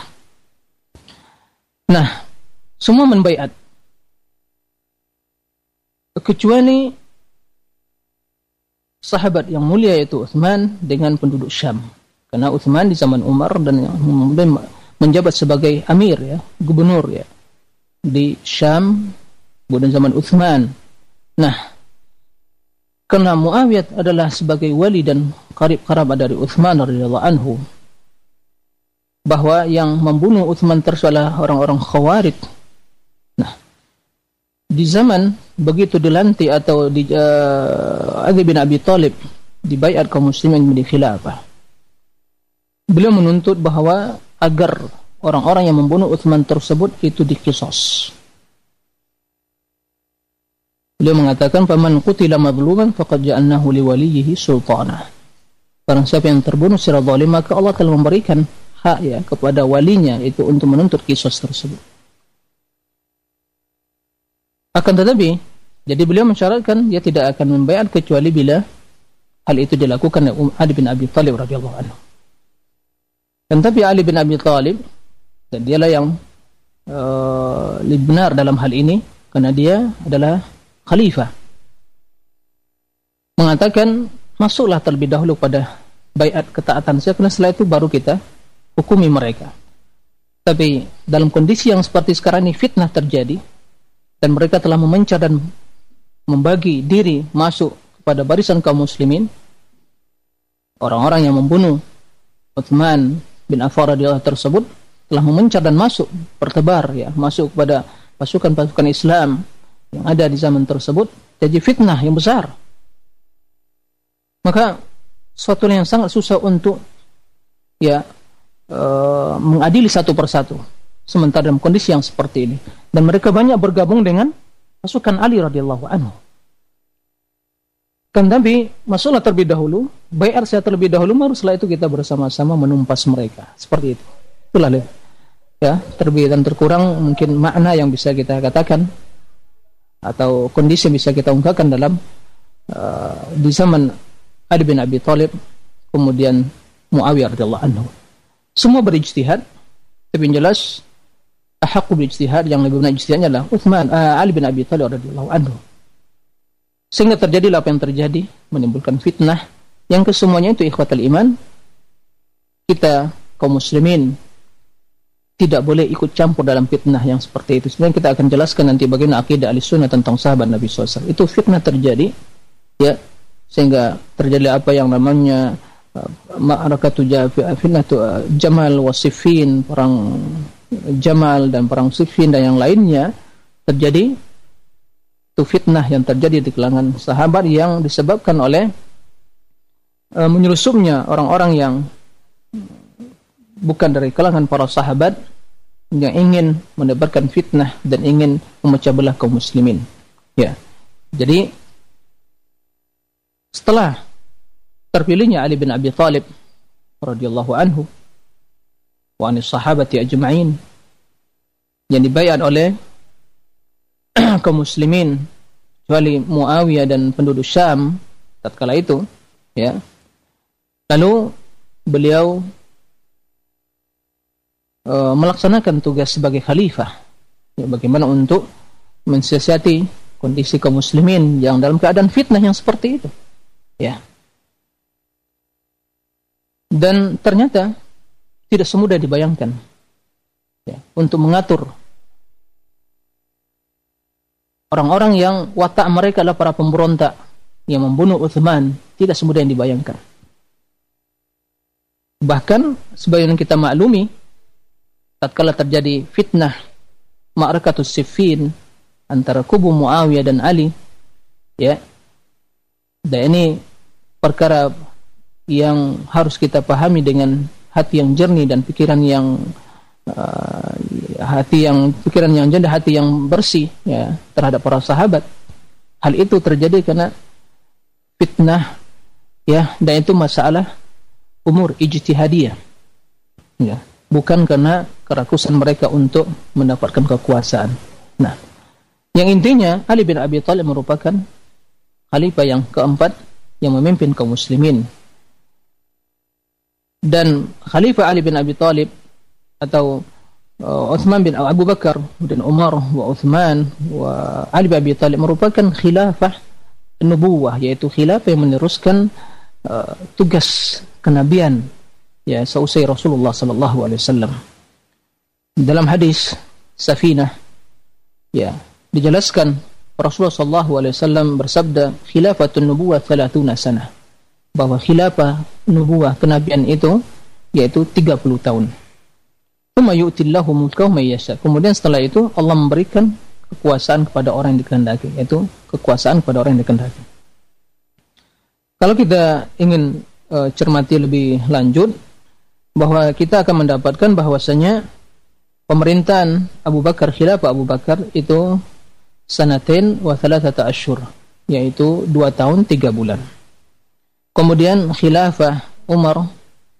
Nah, semua membaiat kecuali sahabat yang mulia yaitu Utsman dengan penduduk Syam, karena Utsman di zaman Umar dan yang menjabat sebagai amir, ya, gubernur, ya, di Syam pada zaman Utsman. Nah, karena Muawiyah adalah sebagai wali dan karib-kerabat dari Utsman radhiyallahu anhu, bahwa yang membunuh Utsman tersebut adalah orang-orang Khawarij. Nah, di zaman begitu dilantik atau Ali bin Abi Thalib dibaiat kaum muslimin menjadi khilafah, beliau menuntut bahwa agar orang-orang yang membunuh Utsman tersebut itu diqisas. Beliau mengatakan, "Faman qutila madluman faqad ja'alnahu liwaliyhi sultana." Barang siapa yang terbunuh secara zalim, maka Allah telah memberikan hak, ya, kepada walinya itu untuk menuntut qisas tersebut. Akan tetapi, jadi beliau mensyaratkan dia tidak akan membaiat kecuali bila hal itu dilakukan oleh Ali bin Abi Thalib radhiyallahu anhu. Dan tapi Ali bin Abi Thalib, dan dialah yang lebih benar dalam hal ini karena dia adalah khalifah, mengatakan masuklah terlebih dahulu pada baiat ketaatan saya, karena setelah itu baru kita hukumi mereka. Tapi dalam kondisi yang seperti sekarang ini, fitnah terjadi dan mereka telah memencah dan membagi diri masuk kepada barisan kaum muslimin, orang-orang yang membunuh Utsman bin Affan radhiyallahu tersebut telah memencah dan masuk, bertebar, ya, masuk kepada pasukan-pasukan Islam yang ada di zaman tersebut. Jadi fitnah yang besar. Maka suatu yang sangat susah untuk, ya, mengadili satu persatu sementara dalam kondisi yang seperti ini, dan mereka banyak bergabung dengan pasukan Ali radhiyallahu anhu. Kan tapi masuklah terlebih dahulu, baiat saya terlebih dahulu, baru setelah itu kita bersama-sama menumpas mereka. Seperti itu. Itulah, ya, terlebih dan terkurang mungkin makna yang bisa kita katakan atau kondisi yang bisa kita ungkapkan dalam di zaman Ali bin Abi Thalib kemudian Muawiyah radhiyallahu anhu. Semua berijtihad, tapi yang jelas ahqqu berijtihad, yang lebih benar ijtihadnya adalah Ali bin Abi Thalib radhiyallahu anhu. Sehingga terjadilah apa yang terjadi, menimbulkan fitnah yang kesemuanya itu ikhwatal iman. Kita kaum muslimin tidak boleh ikut campur dalam fitnah yang seperti itu. Sebenarnya kita akan jelaskan nanti bagaimana akidah Ahlussunnah tentang sahabat Nabi SAW. Itu fitnah terjadi, ya, sehingga terjadi apa yang namanya ma'rakatu Jamal wa Siffin, perang Jamal dan perang Siffin dan yang lainnya, terjadi itu fitnah yang terjadi di kalangan sahabat yang disebabkan oleh menyelusupnya orang-orang yang bukan dari kalangan para sahabat yang ingin menebarkan fitnah dan ingin memecah belah kaum muslimin. Ya. Jadi setelah terpilihnya Ali bin Abi Thalib radhiyallahu anhu wa anis sahabati ajma'in yang dibayar oleh kaum muslimin kecuali Muawiyah dan penduduk Syam tatkala itu, ya. Lalu beliau melaksanakan tugas sebagai khalifah, ya, bagaimana untuk mensiasati kondisi kaum muslimin yang dalam keadaan fitnah yang seperti itu, ya. Dan ternyata tidak semudah dibayangkan, ya, untuk mengatur orang-orang yang watak mereka adalah para pemberontak yang membunuh Utsman, tidak semudah yang dibayangkan. Bahkan sebagaimana kita maklumi, tatkala terjadi fitnah Ma'rakatus Siffin antara kubu Muawiyah dan Ali, ya, dan ini perkara yang harus kita pahami dengan hati yang jernih dan pikiran yang jernih, hati yang bersih, ya, terhadap para sahabat. Hal itu terjadi karena fitnah, ya, dan itu masalah umur ijtihadiyah, ya, bukan karena kerakusan mereka untuk mendapatkan kekuasaan. Nah, yang intinya Ali bin Abi Thalib merupakan khalifah yang keempat yang memimpin kaum muslimin. Dan Khalifah Ali bin Abi Thalib atau Utsman bin Abu Bakar dan Umar wa Utsman wa Ali bin Abi Thalib merupakan khilafah nubuwah, yaitu khilafah yang meneruskan tugas kenabian, ya, seusai Rasulullah sallallahu alaihi wasallam. Dalam hadis Safinah, ya, dijelaskan Rasulullah sallallahu alaihi wasallam bersabda, khilafatun nubuwah 30 sanah, bahwa khilafah nubuwah kenabian itu yaitu 30 tahun. Tsumma yu'tillahu mulkahu may yasha. Kemudian setelah itu Allah memberikan kekuasaan kepada orang yang dikehendaki, yaitu kekuasaan kepada orang yang dikehendaki. Kalau kita ingin cermati lebih lanjut, bahwa kita akan mendapatkan bahwasanya pemerintahan Abu Bakar, khilafah Abu Bakar itu sanatain wa thalathata asyhur, yaitu 2 tahun 3 bulan. Kemudian khilafah Umar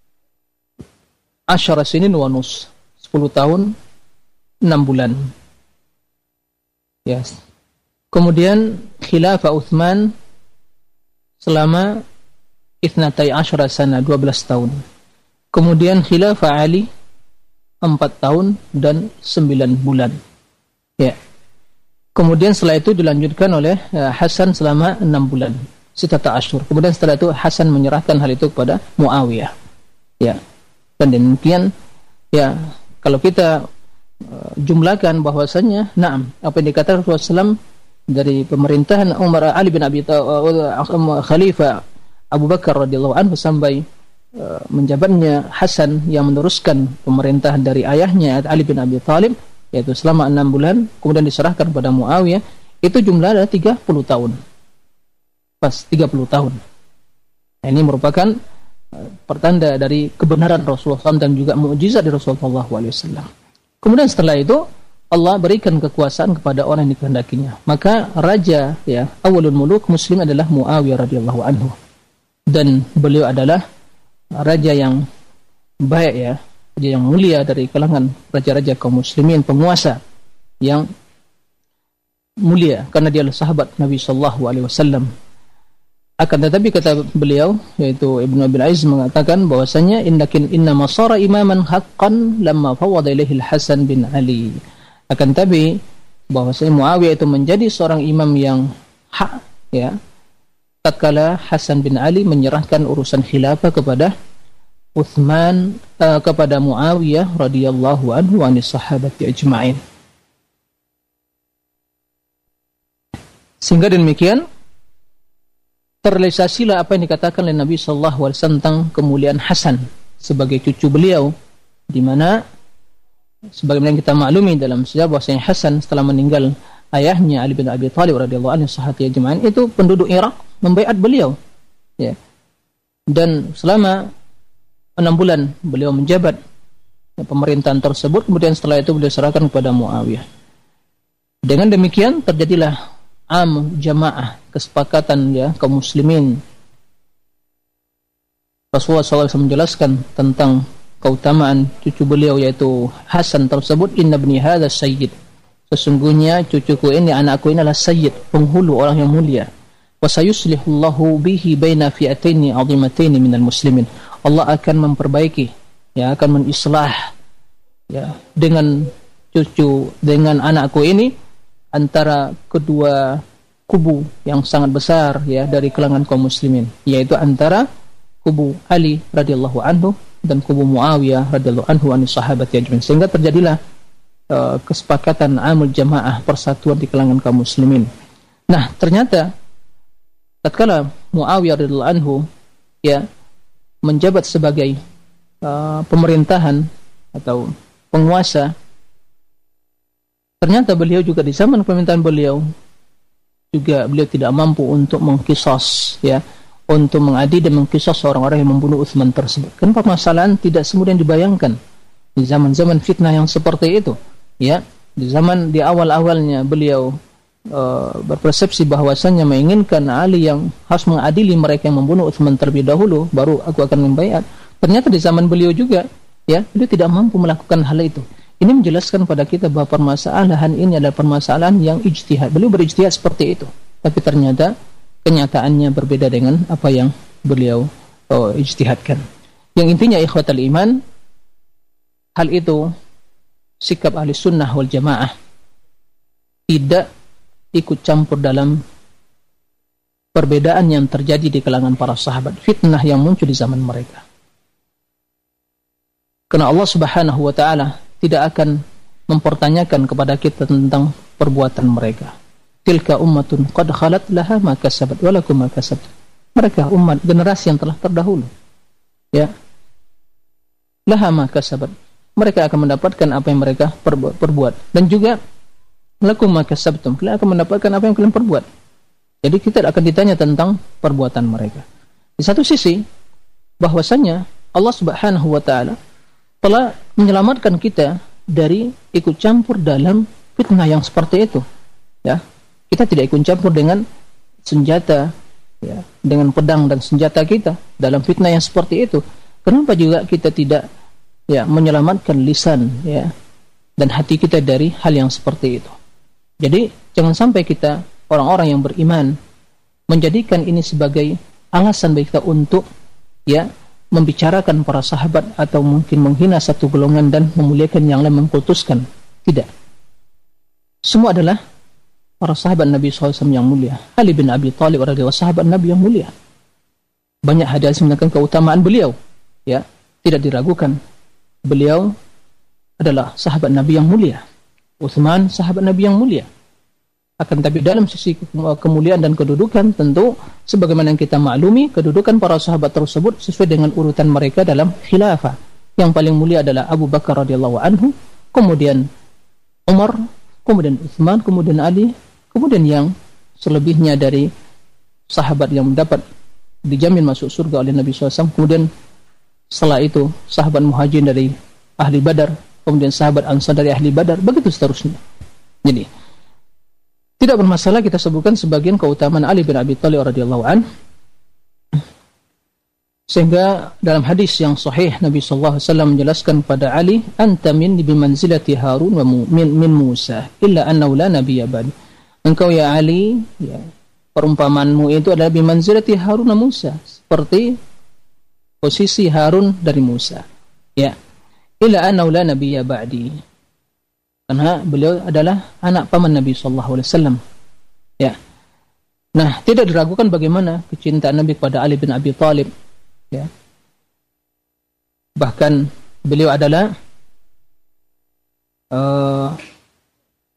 10 sinin wa nus, 10 tahun 6 bulan. Yes. Kemudian khilafah Utsman selama 12 sana, 12 tahun. Kemudian khilafah Ali 4 tahun dan 9 bulan. Ya. Kemudian setelah itu dilanjutkan oleh Hasan selama 6 bulan, sitata asyhur. Kemudian setelah itu Hasan menyerahkan hal itu kepada Muawiyah. Ya. Dan demikian, ya, kalau kita jumlahkan bahwasanya, na'am, apa yang dikatakan Rasulullah SAW dari pemerintahan Umar Ali bin Abi Khalifah Abu Bakar radhiyallahu anhu sampai menjabatnya Hasan yang meneruskan pemerintahan dari ayahnya Ali bin Abi Thalib, yaitu selama 6 bulan, kemudian diserahkan kepada Muawiyah, itu jumlahnya 30 tahun. Pas 30 tahun. Nah, ini merupakan pertanda dari kebenaran Rasulullah SAW dan juga mukjizat dari Rasulullah SAW. Kemudian setelah itu Allah berikan kekuasaan kepada orang yang dikehendakinya. Maka raja, ya, awalul muluk muslim adalah Muawiyah radhiyallahu anhu. Dan beliau adalah raja yang baik, ya, raja yang mulia dari kalangan raja-raja kaum muslimin, penguasa yang mulia karena dia adalah sahabat Nabi sallallahu alaihi wasallam. Akan tetapi kata beliau, yaitu Ibnu Abil Aiz mengatakan bahwasanya inna masara imaman haqqan lamma fawwada ilaihi al-Hasan bin Ali. Akan tetapi bahwasanya Muawiyah itu menjadi seorang imam yang hak, ya, tatkala Hasan bin Ali menyerahkan urusan khilafah kepada Utsman, kepada Muawiyah radhiyallahu anhu wa anis sahabati ajma'in. Sehingga demikian terrealisasilah apa yang dikatakan oleh Nabi sallallahu alaihi wasallam tentang kemuliaan Hasan sebagai cucu beliau, di mana sebagaimana kita maklumi dalam sejarah bahwasanya Hasan setelah meninggal ayahnya Ali bin Abi Thalib radhiyallahu anhu sahabat jemaah itu penduduk Irak membaiat beliau, ya. Dan selama 6 bulan beliau menjabat pemerintahan tersebut, kemudian setelah itu beliau serahkan kepada Muawiyah. Dengan demikian terjadilah jamaah, kesepakatan ya kaum muslimin. Rasulullah SAW menjelaskan tentang keutamaan cucu beliau yaitu Hasan tersebut, inna ibni hadza sayyid, sesungguhnya cucuku ini, anakku ini adalah sayyid, penghulu, orang yang mulia. Wa sayuslihullahu bihi baina fi'ataini 'azimataini minal muslimin, Allah akan memperbaiki, ya, akan mengislah, ya, dengan anakku ini antara kedua kubu yang sangat besar, ya, dari kalangan kaum muslimin, yaitu antara kubu Ali radhiyallahu anhu dan kubu Muawiyah radhiyallahu anhu anis sahabat ajmain, sehingga terjadilah kesepakatan amul jamaah, persatuan di kalangan kaum muslimin. Nah, ternyata tatkala Muawiyah radhiyallahu anhu, ya, menjabat sebagai pemerintahan atau penguasa, ternyata beliau juga di zaman pemerintahan beliau tidak mampu untuk mengqisas, ya, untuk mengadili dan mengqisas orang-orang yang membunuh Utsman tersebut. Kan permasalahan tidak semudah yang dibayangkan di zaman-zaman fitnah yang seperti itu, ya. Di awal-awalnya beliau berpersepsi bahwasannya menginginkan Ali yang harus mengadili mereka yang membunuh Utsman terlebih dahulu, baru aku akan membaiat. Ternyata di zaman beliau juga, ya, beliau tidak mampu melakukan hal itu. Ini menjelaskan pada kita bahwa permasalahan ini adalah permasalahan yang ijtihad. Beliau berijtihad seperti itu, tapi ternyata kenyataannya berbeda dengan apa yang beliau ijtihadkan. Yang intinya ikhwatal iman, hal itu sikap ahli sunnah wal jamaah, tidak ikut campur dalam perbedaan yang terjadi di kalangan para sahabat, fitnah yang muncul di zaman mereka. Karena Allah Subhanahu wa taala tidak akan mempertanyakan kepada kita tentang perbuatan mereka. Tilka ummatun qad khalat laha ma kasabat wa lakum ma kasabtum. Mereka umat generasi yang telah terdahulu, ya, laha ma kasabat, mereka akan mendapatkan apa yang mereka perbuat, dan juga lakum ma kasabtum, kalian akan mendapatkan apa yang kalian perbuat. Jadi kita akan ditanya tentang perbuatan mereka. Di satu sisi bahwasanya Allah Subhanahu wa taala telah menyelamatkan kita dari ikut campur dalam fitnah yang seperti itu, ya. Kita tidak ikut campur dengan senjata, ya, dengan pedang dan senjata kita dalam fitnah yang seperti itu. Kenapa juga kita tidak, ya, menyelamatkan lisan, ya, dan hati kita dari hal yang seperti itu. Jadi jangan sampai kita, orang-orang yang beriman, menjadikan ini sebagai alasan bagi kita untuk, ya, membicarakan para sahabat atau mungkin menghina satu golongan dan memuliakan yang lain, mengkultuskan. Tidak. Semua adalah para sahabat Nabi SAW yang mulia. Ali bin Abi Thalib adalah sahabat Nabi yang mulia. Banyak hadis menunjukkan keutamaan beliau, ya, tidak diragukan. Beliau adalah sahabat Nabi yang mulia. Utsman sahabat Nabi yang mulia. Akan tapi dalam sisi kemuliaan dan kedudukan, tentu sebagaimana yang kita maklumi, kedudukan para sahabat tersebut sesuai dengan urutan mereka dalam khilafah. Yang paling mulia adalah Abu Bakar radhiyallahu anhu, kemudian Umar, kemudian Utsman, kemudian Ali, kemudian yang selebihnya dari sahabat yang mendapat dijamin masuk surga oleh Nabi SAW. Kemudian setelah itu sahabat muhajirin dari ahli Badar, kemudian sahabat Ansar dari ahli Badar, begitu seterusnya. Jadi tidak bermasalah kita sebutkan sebagian keutamaan Ali bin Abi Thalib radhiyallahu anhu, sehingga dalam hadis yang sahih Nabi sallallahu alaihi wasallam menjelaskan pada Ali, anta minni bimanzilati Harun wa min Musa illa annahu la nabiyya ba'di. Engkau ya Ali, ya, perumpamanmu itu adalah bimanzilati Harun wa Musa, seperti posisi Harun dari Musa, ya, illa annahu la nabiyya ba'di, karena beliau adalah anak paman Nabi sallallahu alaihi wasallam, ya. Nah, tidak diragukan bagaimana kecintaan Nabi kepada Ali bin Abi Thalib, ya. Bahkan beliau adalah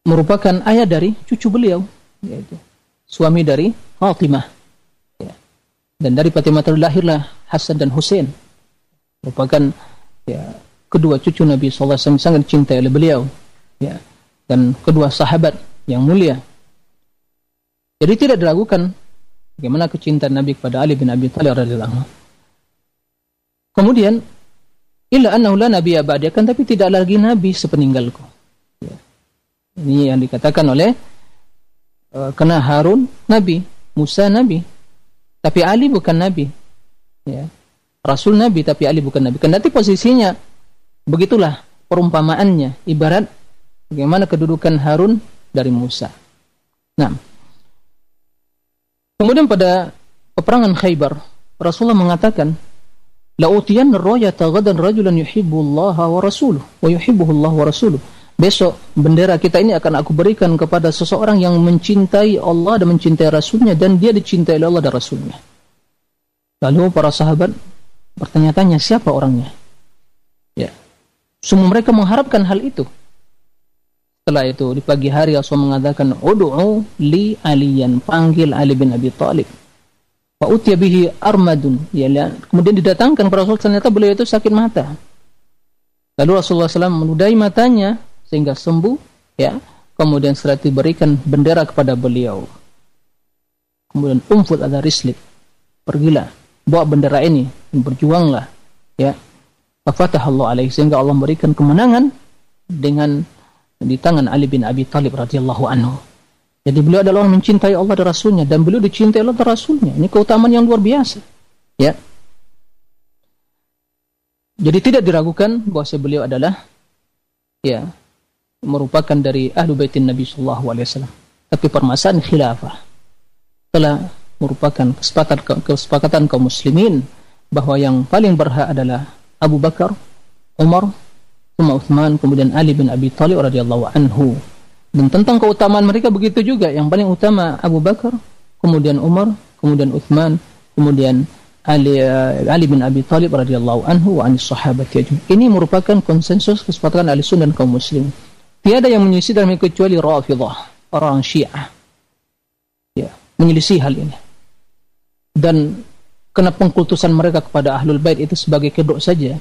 merupakan ayah dari cucu beliau, yaitu suami dari Fatimah, ya. Dan dari Fatimah lahirlah Hasan dan Husain, merupakan kedua cucu Nabi sallallahu alaihi wasallam, sangat dicintai oleh beliau, dan kedua sahabat yang mulia. Jadi tidak diragukan bagaimana kecintaan Nabi kepada Ali bin Abi Thalib radhiyallahu anhu. Kemudian, illa annahu la nabiyya ba'di, kan tapi tidak lagi nabi sepeninggalku. Ini yang dikatakan oleh kena Harun nabi, Musa nabi, tapi Ali bukan nabi. Rasul nabi tapi Ali bukan nabi. Kan nanti posisinya begitulah perumpamaannya, ibarat bagaimana kedudukan Harun dari Musa. Nah, kemudian pada peperangan Khaybar, Rasulullah mengatakan, la utiyanna ar-rayata ghadan rajulan yuhibbullaha wa rasuluhu wa yuhibbuhullahu wa rasuluhu. Besok bendera kita ini akan aku berikan kepada seseorang yang mencintai Allah dan mencintai Rasulnya, dan dia dicintai oleh Allah dan Rasulnya. Lalu para sahabat bertanya-tanya, siapa orangnya? Semua mereka mengharapkan hal itu. Setelah itu di pagi hari Rasul mengatakan, ud'u li aliyan, panggil Ali bin Abi Thalib. Wa utiya bihi armadun, kemudian didatangkan kepada Rasul, ternyata beliau itu sakit mata. Lalu Rasulullah SAW menudai matanya sehingga sembuh, kemudian setelah diberikan bendera kepada beliau. Kemudian umfud ala rislik, pergilah, bawa bendera ini, berjuanglah, fatahallahu alaihi, sehingga Allah memberikan kemenangan dengan di tangan Ali bin Abi Thalib radhiyallahu anhu. Jadi beliau adalah orang mencintai Allah dan Rasulnya, dan beliau dicintai Allah dan Rasulnya. Ini keutamaan yang luar biasa. Jadi tidak diragukan bahwa beliau adalah merupakan dari ahlu baitin Nabi sallallahu alaihi wasallam. Tapi permasalahan khilafah telah merupakan kesepakatan kaum muslimin bahwa yang paling berhak adalah Abu Bakar, Umar, Uthman, kemudian Ali bin Abi Thalib radhiyallahu anhu. Dan tentang keutamaan mereka begitu juga, yang paling utama Abu Bakar, kemudian Umar, kemudian Uthman, kemudian Ali bin Abi Thalib radhiyallahu anhu wa anis sahabati ajma'in. Ini merupakan konsensus kesepakatan Ahlussunnah dan kaum muslim. Tiada yang menyelisih dalam kecuali Rafidhah, orang Syiah. Menyelisih hal ini. Dan kena pengkultusan mereka kepada Ahlul Bait itu sebagai kedok saja,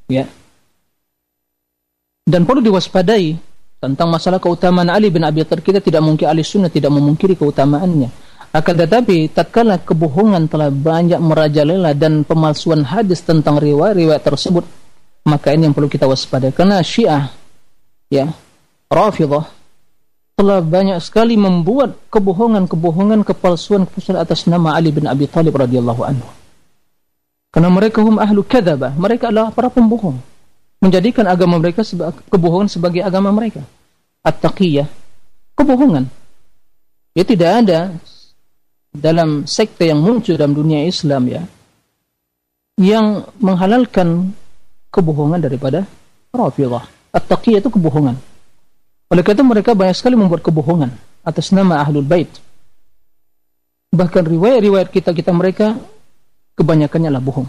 Dan perlu diwaspadai tentang masalah keutamaan Ali bin Abi Thalib. Kita tidak mungkin, Ahlussunnah tidak memungkiri keutamaannya. Akan tetapi tatkala kebohongan telah banyak merajalela dan pemalsuan hadis tentang riwayat-riwayat tersebut, maka ini yang perlu kita waspadai. Karena Syiah, Rafidhah telah banyak sekali membuat kebohongan, kepalsuan atas nama Ali bin Abi Thalib radhiyallahu anhu. Karena mereka hum ahlu kadzabah, mereka adalah para pembohong, menjadikan agama mereka kebohongan sebagai agama mereka. At-taqiyah, kebohongan. Tidak ada dalam sekte yang muncul dalam dunia Islam yang menghalalkan kebohongan daripada Rafidhah. At-taqiyah itu kebohongan. Oleh karena itu mereka banyak sekali membuat kebohongan atas nama Ahlul Bait. Bahkan riwayat-riwayat kita mereka kebanyakannya adalah bohong.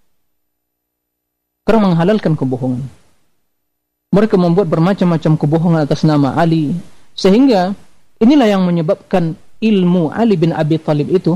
Karena menghalalkan kebohongan. Mereka membuat bermacam-macam kebohongan atas nama Ali, sehingga inilah yang menyebabkan ilmu Ali bin Abi Thalib itu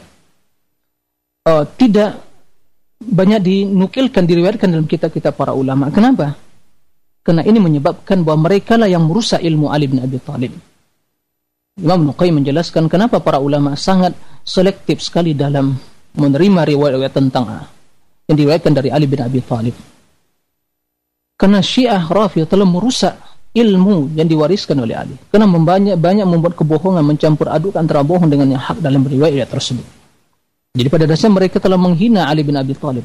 tidak banyak dinukilkan, diriwayatkan dalam kitab-kitab para ulama. Kenapa? Karena ini menyebabkan bahwa mereka lah yang merusak ilmu Ali bin Abi Thalib. Imam Ibnu Qayyim menjelaskan kenapa para ulama sangat selektif sekali dalam menerima riwayat-riwayat tentang yang diriwayatkan dari Ali bin Abi Thalib. Karena Syiah Rafidhah telah merusak ilmu yang diwariskan oleh Ali. Karena banyak membuat kebohongan, mencampur aduk antara bohong dengan yang hak dalam riwayat tersebut. Jadi pada dasarnya mereka telah menghina Ali bin Abi Thalib.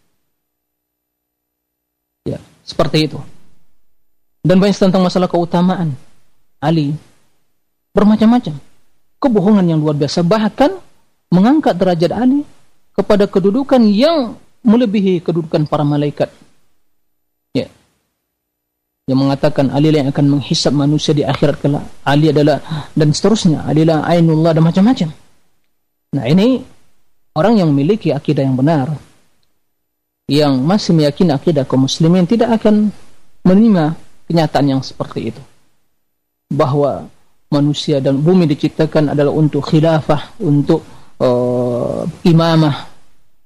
Seperti itu. Dan banyak tentang masalah keutamaan Ali, bermacam-macam kebohongan yang luar biasa, bahkan mengangkat derajat Ali kepada kedudukan yang melebihi kedudukan para malaikat. Yang mengatakan Ali yang akan menghisap manusia di akhirat kelak, Ali adalah, dan seterusnya, Ali adalah Ainullah, dan macam-macam. Nah, ini orang yang memiliki akidah yang benar, yang masih meyakini akidah kaum muslimin, tidak akan menerima kenyataan yang seperti itu, bahwa manusia dan bumi diciptakan adalah untuk khilafah, untuk imamah,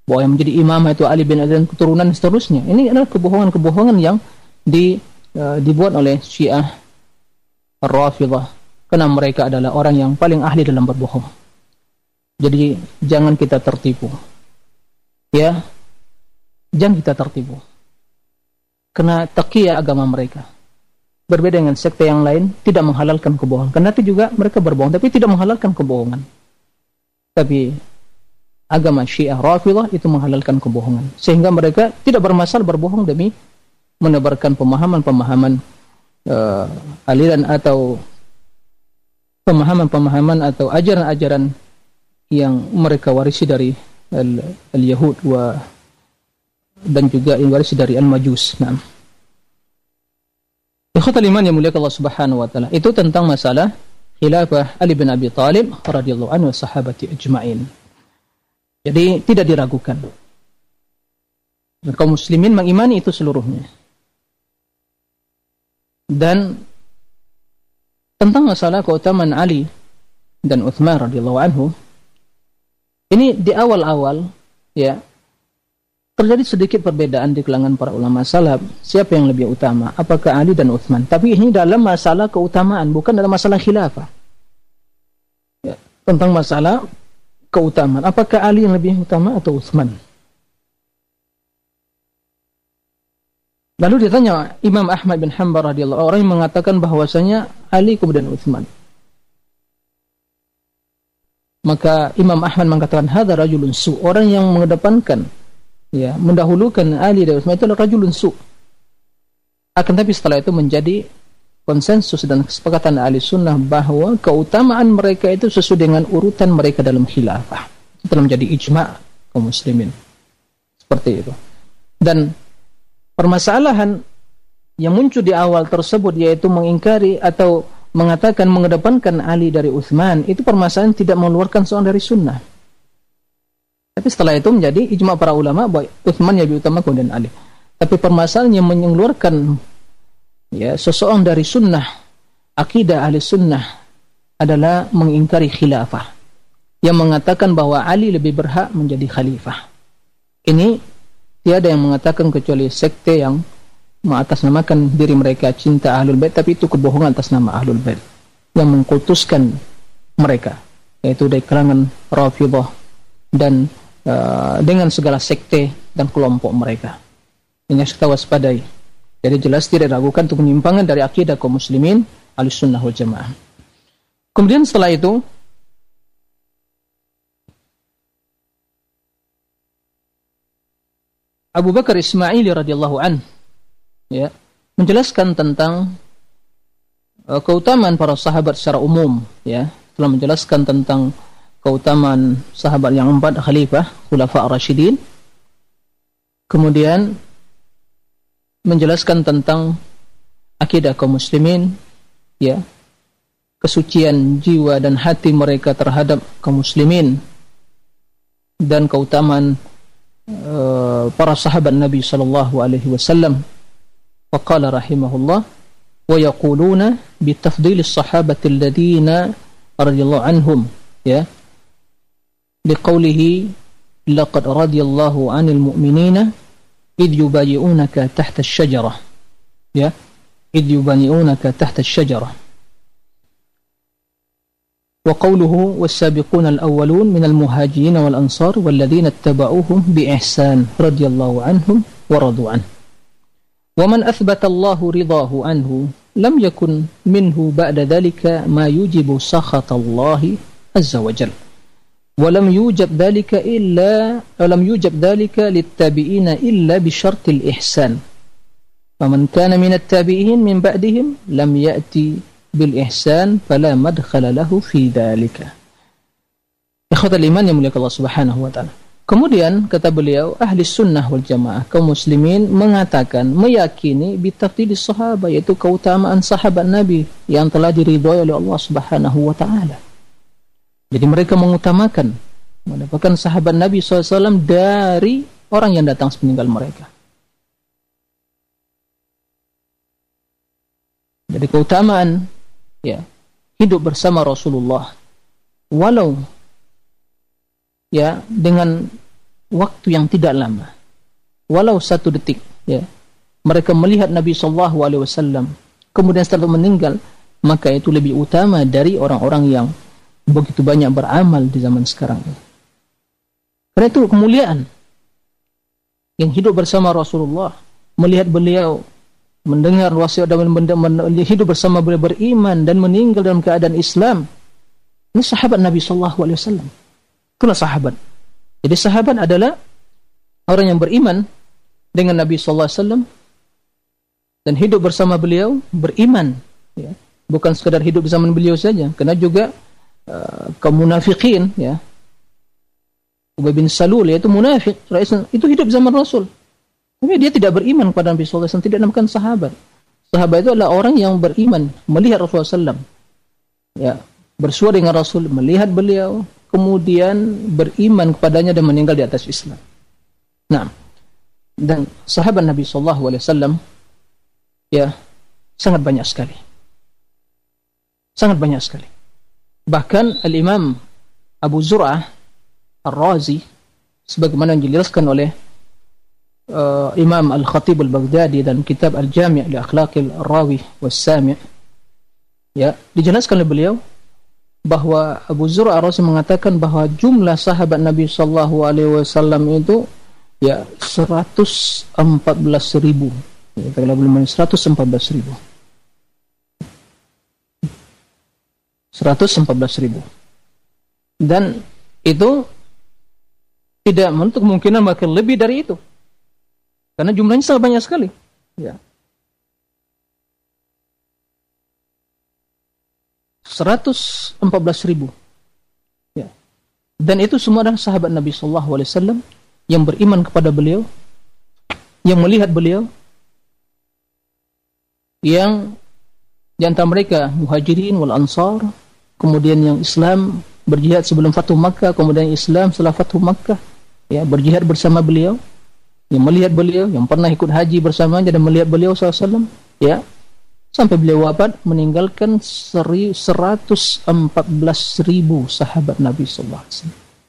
bahwa yang menjadi imam itu Ali bin Abi Thalib keturunan dan seterusnya. Ini adalah kebohongan-kebohongan yang dibuat oleh Syiah Ar-Rafidhah, karena mereka adalah orang yang paling ahli dalam berbohong. Jadi jangan kita tertipu. Ya, jangan kita tertipu. Karena taqiyah agama mereka berbeda dengan sekte yang lain, tidak menghalalkan kebohongan. Karena itu juga mereka berbohong, tapi tidak menghalalkan kebohongan. Tapi agama Syiah Rafidhah itu menghalalkan kebohongan, sehingga mereka tidak bermasalah berbohong demi menebarkan pemahaman-pemahaman aliran atau pemahaman-pemahaman atau ajaran-ajaran yang mereka warisi dari al-Yahud dan juga yang warisi dari al-Majus. Nah, ikhwatal iman yang mulia Allah Subhanahu wa taala, itu tentang masalah khilafah Ali bin Abi Thalib radhiyallahu anhu sahabati ajma'in. Jadi tidak diragukan. Kaum muslimin mengimani itu seluruhnya. Dan tentang masalah keutamaan Ali dan Utsman radhiyallahu anhu, ini di awal-awal ya terjadi sedikit perbedaan di kalangan para ulama salaf, siapa yang lebih utama, apakah Ali dan Utsman. Tapi ini dalam masalah keutamaan, bukan dalam masalah khilafah. Ya, tentang masalah keutamaan, apakah Ali yang lebih utama atau Utsman. Lalu ditanya Imam Ahmad bin Hanbal radhiyallahu anhu, orang yang mengatakan bahwasanya Ali kemudian Utsman. Maka Imam Ahmad mengatakan hadza rajulun su, orang yang mengedepankan ya mendahulukan Ali dan Utsman itu adalah rajulun su. Akan tapi setelah itu menjadi konsensus dan kesepakatan ahli sunnah bahwa keutamaan mereka itu sesuai dengan urutan mereka dalam khilafah. Itu telah menjadi ijma' kaum muslimin. Seperti itu. Dan permasalahan yang muncul di awal tersebut, yaitu mengingkari atau mengatakan mengedepankan Ali dari Utsman, itu permasalahan tidak mengeluarkan seorang dari sunnah. Tapi setelah itu menjadi ijma' para ulama bahwa Utsman yang lebih utama kemudian Ali. Tapi permasalahan yang mengeluarkan ya seseorang dari sunnah, akidah ahli sunnah, adalah mengingkari khilafah, yang mengatakan bahwa Ali lebih berhak menjadi khalifah. Ini tiada yang mengatakan kecuali sekte yang mengatasnamakan diri mereka cinta Ahlul Bait, tapi itu kebohongan atas nama Ahlul Bait, yang mengkultuskan mereka, yaitu dari kalangan Rafidhah dan dengan segala sekte dan kelompok mereka. Ini harus kita waspadai. Jadi jelas tidak diragukan untuk penyimpangan dari akidah kaum muslimin Ahlussunnah wal Jamaah. Kemudian setelah itu Abu Bakar Ismaili radhiyallahu an ya menjelaskan tentang keutamaan para sahabat secara umum, ya, telah menjelaskan tentang keutamaan sahabat yang 4 khalifah khulafa ar-rasyidin. Kemudian menjelaskan tentang akidah kaum muslimin, ya, kesucian jiwa dan hati mereka terhadap kaum muslimin, dan keutamaan para sahabat Nabi sallallahu alaihi wasallam. Faqala rahimahullah wa yaquluna bi tafdhilis sahabati alladhina radhiyallahu anhum, ya, liqaulihi laqad radiyallahu 'anil mu'minina id yubayyi'unaka tahta asy-syajarah, ya, id yubayyi'unaka tahta asy-syajarah. Wa qawluhu was-sabiquna al-awwalun minal muhajirin wal ansar walladhina ittaba'uuhum bi ihsan radhiyallahu anhum wa radu anhu. Wa man athbata Allahu ridahu anhu lam yakun minhu ba'da dhalika ma yujibu sakhata Allah azza wa jalla. Wa lam yujab dhalika lit-tabi'ina illa bi syartil ihsan. Faman kana minat tabi'in min ba'dihim lam ya'ti bil ihsan fala madkhala lahu fi dzalika. Ikhwatal iman yang mulia Allah Subhanahu wa taala. Kemudian kata beliau, ahli sunnah wal jamaah, kaum muslimin mengatakan, meyakini bitafdilis sahabat, yaitu keutamaan sahabat Nabi yang telah diridhai oleh Allah Subhanahu wa taala. Jadi mereka mengutamakan mendapatkan sahabat Nabi SAW dari orang yang datang sepeninggal mereka. Jadi keutamaan, ya, hidup bersama Rasulullah, walau, ya, dengan waktu yang tidak lama, walau 1 detik, ya, mereka melihat Nabi SAW, kemudian setelah meninggal, maka itu lebih utama dari orang-orang yang begitu banyak beramal di zaman sekarang ini. Karena itu kemuliaan yang hidup bersama Rasulullah, melihat beliau, mendengar wasiat dan hidup bersama beliau, beriman dan meninggal dalam keadaan Islam. Ini sahabat Nabi SAW. Itulah sahabat. Jadi sahabat adalah orang yang beriman dengan Nabi SAW dan hidup bersama beliau, beriman, ya. Bukan sekadar hidup di zaman beliau saja, karena juga kaum munafikin, ya, Ubay bin Salul, yaitu munafik, itu hidup zaman Rasul, tapi dia tidak beriman kepada Nabi SAW, tidak dinamakan sahabat. Sahabat itu adalah orang yang beriman, melihat Rasulullah SAW, ya, bersua dengan Rasul, melihat beliau, kemudian beriman kepadanya dan meninggal di atas Islam. Nah, dan sahabat Nabi SAW, ya, sangat banyak sekali. Sangat banyak sekali. Bahkan Al-Imam Abu Zur'ah Ar-Razi, sebagaimana yang dijelaskan oleh Imam Al-Khatib Al-Baghdadi dan kitab Al-Jami' li Akhlaqil Rawi was-Sami', ya, dijelaskan oleh beliau bahwa Abu Zur'ah Ar-Razi mengatakan bahwa jumlah sahabat Nabi SAW itu, ya, 114.000. Ya, kalau belum 114.000. 114.000. Dan itu tidak menutup kemungkinan makin lebih dari itu, karena jumlahnya sangat banyak sekali, ya. 114.000, ya. Dan itu semua adalah sahabat Nabi SAW yang beriman kepada beliau, yang melihat beliau, yang di antara mereka Muhajirin wal Ansar, kemudian yang Islam berjihad sebelum Fathu Makkah, kemudian Islam setelah Fathu Makkah, ya, berjihad bersama beliau, yang melihat beliau, yang pernah ikut haji bersamanya dan melihat beliau SAW, ya, sampai beliau wafat meninggalkan 114.000 sahabat Nabi SAW.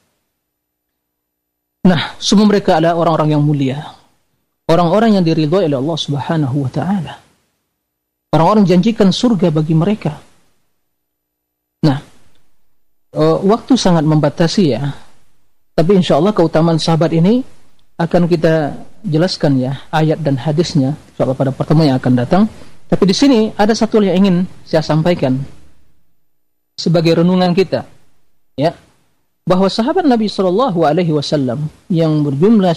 Nah, semua mereka adalah orang-orang yang mulia, orang-orang yang diridhoi oleh Allah Subhanahu wa Ta'ala, orang-orang janjikan surga bagi mereka. Nah, waktu sangat membatasi, ya, tapi insya Allah keutamaan sahabat ini akan kita jelaskan, ya, ayat dan hadisnya insya Allah pada pertemuan yang akan datang. Tapi di sini ada satu yang ingin saya sampaikan sebagai renungan kita, ya, bahwa sahabat Nabi SAW yang berjumlah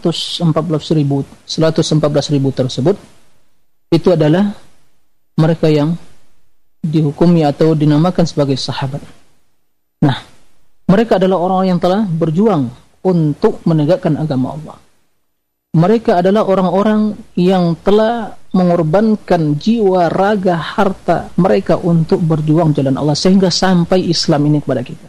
114.000 tersebut itu adalah mereka yang dihukumi atau dinamakan sebagai sahabat. Nah, mereka adalah orang-orang yang telah berjuang untuk menegakkan agama Allah. Mereka adalah orang-orang yang telah mengorbankan jiwa, raga, harta mereka untuk berjuang jalan Allah, sehingga sampai Islam ini kepada kita.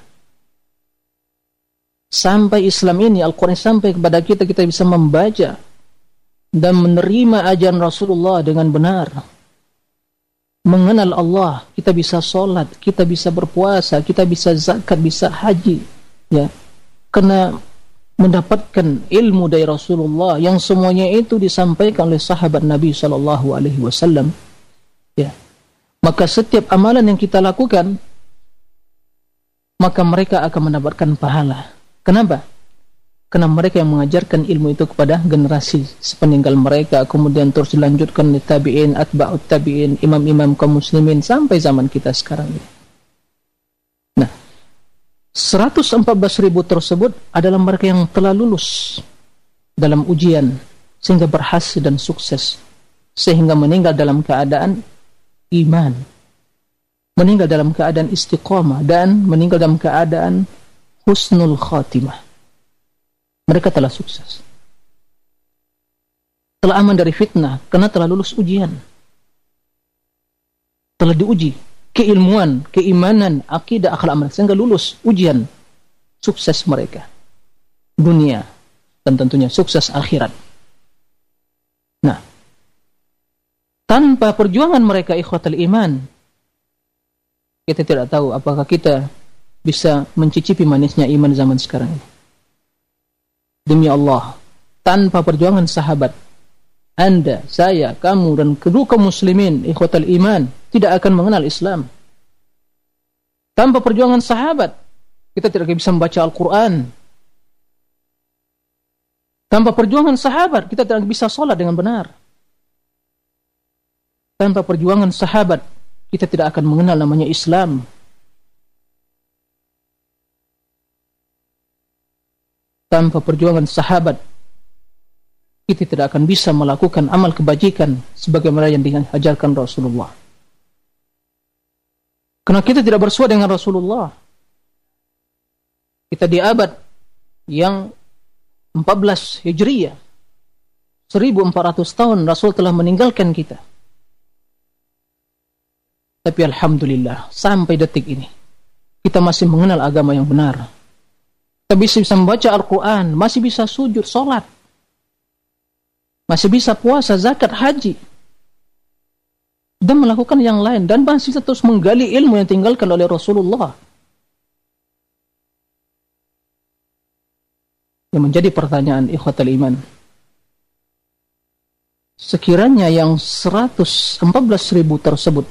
Sampai Islam ini, Al-Quran sampai kepada kita, kita bisa membaca dan menerima ajaran Rasulullah dengan benar, mengenal Allah, kita bisa sholat, kita bisa berpuasa, kita bisa zakat, bisa haji, ya, karena mendapatkan ilmu dari Rasulullah yang semuanya itu disampaikan oleh sahabat Nabi SAW, ya. Maka setiap amalan yang kita lakukan, maka mereka akan mendapatkan pahala. Kenapa? Karena mereka yang mengajarkan ilmu itu kepada generasi sepeninggal mereka, kemudian terus dilanjutkan oleh tabi'in, atba'ut tabi'in, imam-imam kaum muslimin sampai zaman kita sekarang ini. Nah, 114.000 tersebut adalah mereka yang telah lulus dalam ujian sehingga berhasil dan sukses, sehingga meninggal dalam keadaan iman, meninggal dalam keadaan istiqamah, dan meninggal dalam keadaan husnul khatimah. Mereka telah sukses, telah aman dari fitnah karena telah lulus ujian, telah diuji keilmuan, keimanan, akidah, akhlak mereka, sehingga lulus ujian, sukses mereka dunia dan tentunya sukses akhirat. Nah, tanpa perjuangan mereka, ikhwatul iman, kita tidak tahu apakah kita bisa mencicipi manisnya iman zaman sekarang ini. demi Allah, tanpa perjuangan sahabat, Anda, saya, kamu, dan kedua kaum muslimin, ikhwatal iman, tidak akan mengenal Islam. Tanpa perjuangan sahabat, kita tidak bisa membaca Al-Quran. Tanpa perjuangan sahabat, kita tidak bisa sholat dengan benar. Tanpa perjuangan sahabat, kita tidak akan mengenal namanya Islam. Tanpa perjuangan sahabat, kita tidak akan bisa melakukan amal kebajikan sebagaimana yang diajarkan Rasulullah. Karena kita tidak bersua dengan Rasulullah. Kita di abad yang 14 Hijriyah, 1400 tahun Rasul telah meninggalkan kita. Tapi alhamdulillah, sampai detik ini kita masih mengenal agama yang benar. Kita bisa membaca Al-Quran, masih bisa sujud, sholat, masih bisa puasa, zakat, haji, dan melakukan yang lain, dan masih terus menggali ilmu yang ditinggalkan oleh Rasulullah. Yang menjadi pertanyaan ikhwatal iman, sekiranya yang 114.000 tersebut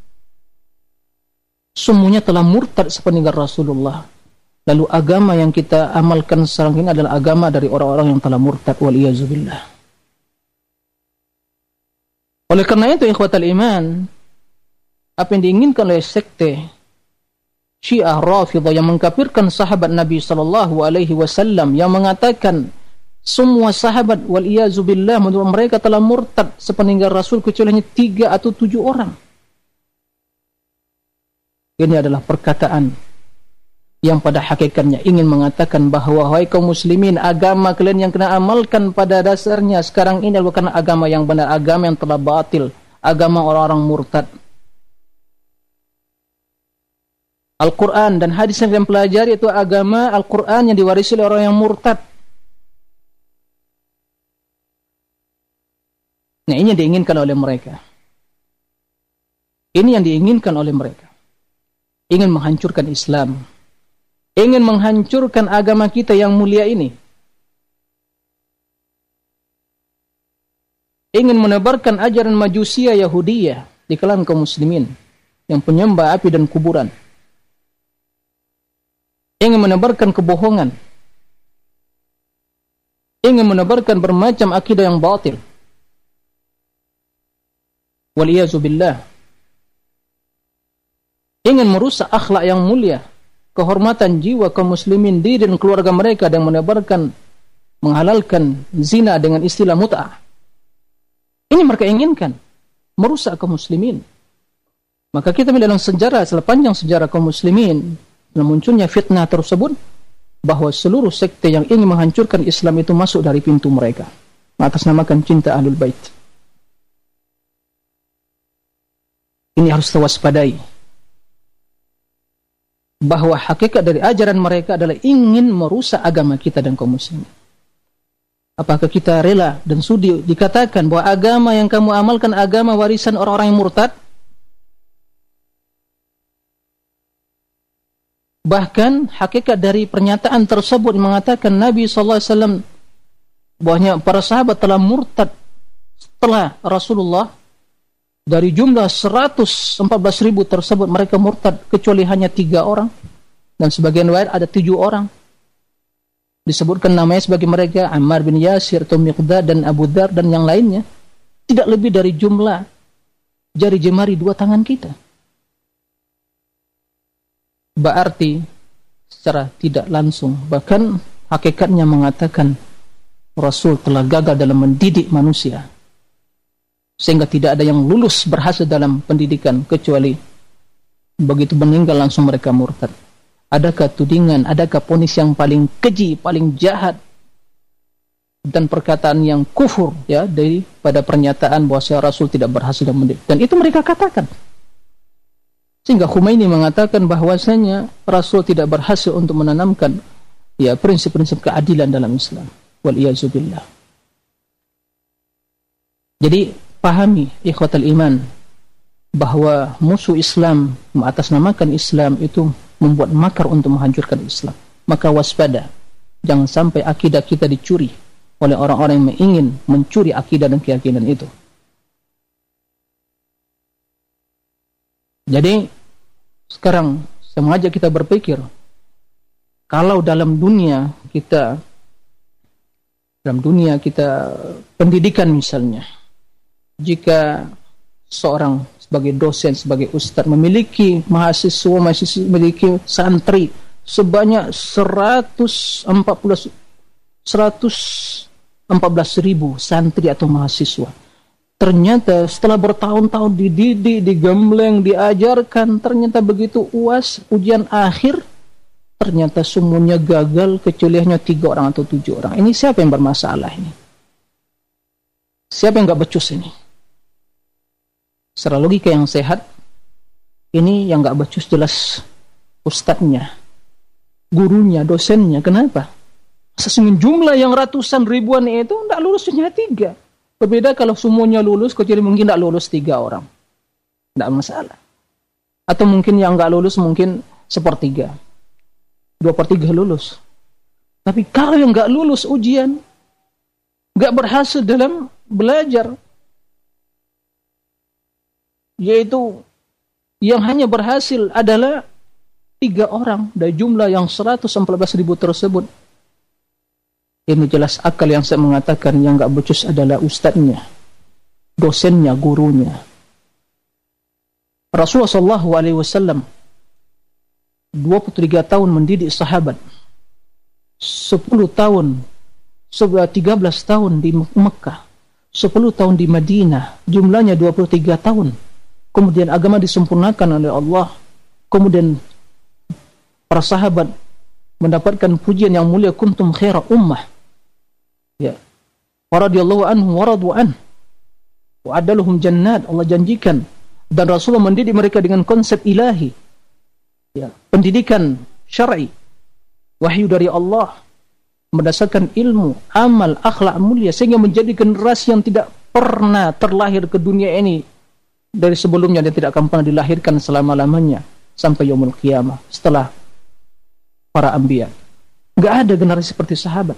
semuanya telah murtad sepeninggal Rasulullah, lalu agama yang kita amalkan sekarang ini adalah agama dari orang-orang yang telah murtad, waliyazubillah. Oleh karena itu ikhwatal iman, apa yang diinginkan oleh sekte Syiah Rafidhah yang mengkafirkan sahabat Nabi sallallahu alaihi wasallam, yang mengatakan semua sahabat waliyazubillah menurut mereka telah murtad sepeninggal Rasul kecuali hanya 3 atau 7 orang. Ini adalah perkataan yang pada hakikatnya ingin mengatakan bahwa wahai kaum muslimin, agama kalian yang kena amalkan pada dasarnya sekarang ini bukan agama yang benar, agama yang telah batil, agama orang-orang murtad. Al-Quran dan hadis yang kalian pelajari itu agama Al-Quran yang diwarisi oleh orang yang murtad. Nah, ini yang diinginkan oleh mereka. Ini yang diinginkan oleh mereka. Ingin menghancurkan Islam, ingin menghancurkan agama kita yang mulia ini, ingin menebarkan ajaran Majusiyah Yahudiyah di kalangan kaum muslimin yang penyembah api dan kuburan, ingin menebarkan kebohongan, ingin menebarkan bermacam akidah yang batil, waliyazubillah, ingin merusak akhlak yang mulia, kehormatan jiwa kaum muslimin, diri dan keluarga mereka, dan menebarkan, menghalalkan zina dengan istilah mut'ah. Ini mereka inginkan, merusak kaum muslimin. Maka kita melihat dalam sejarah, sepanjang sejarah kaum muslimin, dalam munculnya fitnah tersebut, bahwa seluruh sekte yang ingin menghancurkan Islam itu masuk dari pintu mereka, mengatasnamakan cinta Ahlul Bait. Ini harus tawaspadai, bahwa hakikat dari ajaran mereka adalah ingin merusak agama kita dan kaum muslimin. Apakah kita rela dan sudi dikatakan bahwa agama yang kamu amalkan agama warisan orang-orang yang murtad? Bahkan hakikat dari pernyataan tersebut mengatakan Nabi SAW bahwanya para sahabat telah murtad setelah Rasulullah. Dari jumlah 114.000 tersebut mereka murtad kecuali hanya 3 orang, dan sebagian riwayat ada 7 orang. Disebutkan namanya sebagai mereka Ammar bin Yasir, atau Miqdad, dan Abu Dzar, dan yang lainnya. Tidak lebih dari jumlah jari jemari 2 tangan kita. Berarti secara tidak langsung, bahkan hakikatnya mengatakan Rasul telah gagal dalam mendidik manusia, sehingga tidak ada yang lulus berhasil dalam pendidikan kecuali begitu meninggal langsung mereka murtad. Adakah tudingan, adakah vonis yang paling keji, paling jahat, dan perkataan yang kufur ya daripada pernyataan bahwa Rasul tidak berhasil dalam mendidik? Dan itu mereka katakan. Sehingga Khomeini mengatakan bahwasanya Rasul tidak berhasil untuk menanamkan ya prinsip-prinsip keadilan dalam Islam. Wal iyazubillah. Jadi pahami ikhwatal iman bahwa musuh Islam mengatasnamakan Islam itu membuat makar untuk menghancurkan Islam. Maka waspada, Jangan sampai akidah kita dicuri oleh orang-orang yang ingin mencuri akidah dan keyakinan itu. Jadi sekarang saya mengajak kita berpikir, kalau dalam dunia kita pendidikan misalnya, jika seorang sebagai dosen, sebagai ustadz memiliki mahasiswa, memiliki santri sebanyak 114.000 santri atau mahasiswa, ternyata setelah bertahun-tahun dididik, digembleng, diajarkan, ternyata begitu UAS, ujian akhir, ternyata semuanya gagal kecuali hanya 3 orang atau 7 orang. Ini siapa yang bermasalah ini? Siapa yang gak becus ini? Secara logika yang sehat, ini yang gak becus jelas ustadznya, gurunya, dosennya. Kenapa? Sesungguhnya jumlah yang ratusan ribuan itu tidak lulus hanya 3. Berbeda kalau semuanya lulus, kecuali mungkin tidak lulus 3 orang. Tidak masalah. Atau mungkin yang tidak lulus mungkin 1/3. 2/3 lulus. Tapi kalau yang tidak lulus ujian, tidak berhasil dalam belajar, yaitu yang hanya berhasil adalah 3 orang dari jumlah yang 114.000 tersebut. Ini jelas akal yang saya mengatakan yang gak becus adalah ustadznya, dosennya, gurunya. Rasulullah SAW 23 tahun mendidik sahabat, 10 tahun, 13 tahun di Mekah, 10 tahun di Madinah, jumlahnya 23 tahun. Kemudian agama disempurnakan oleh Allah. Kemudian para sahabat mendapatkan pujian yang mulia, kuntum khaira ummah. Ya. Wa radiyallahu anhum wa radu an. Wa adaluhum jannat, Allah janjikan, dan Rasulullah mendidik mereka dengan konsep ilahi. Ya, pendidikan syar'i, wahyu dari Allah, berdasarkan ilmu, amal, akhlak mulia, sehingga menjadi generasi yang tidak pernah terlahir ke dunia ini dari sebelumnya, dan tidak akan pernah dilahirkan selama-lamanya sampai yaumul qiyamah setelah para anbiya. Enggak ada generasi seperti sahabat.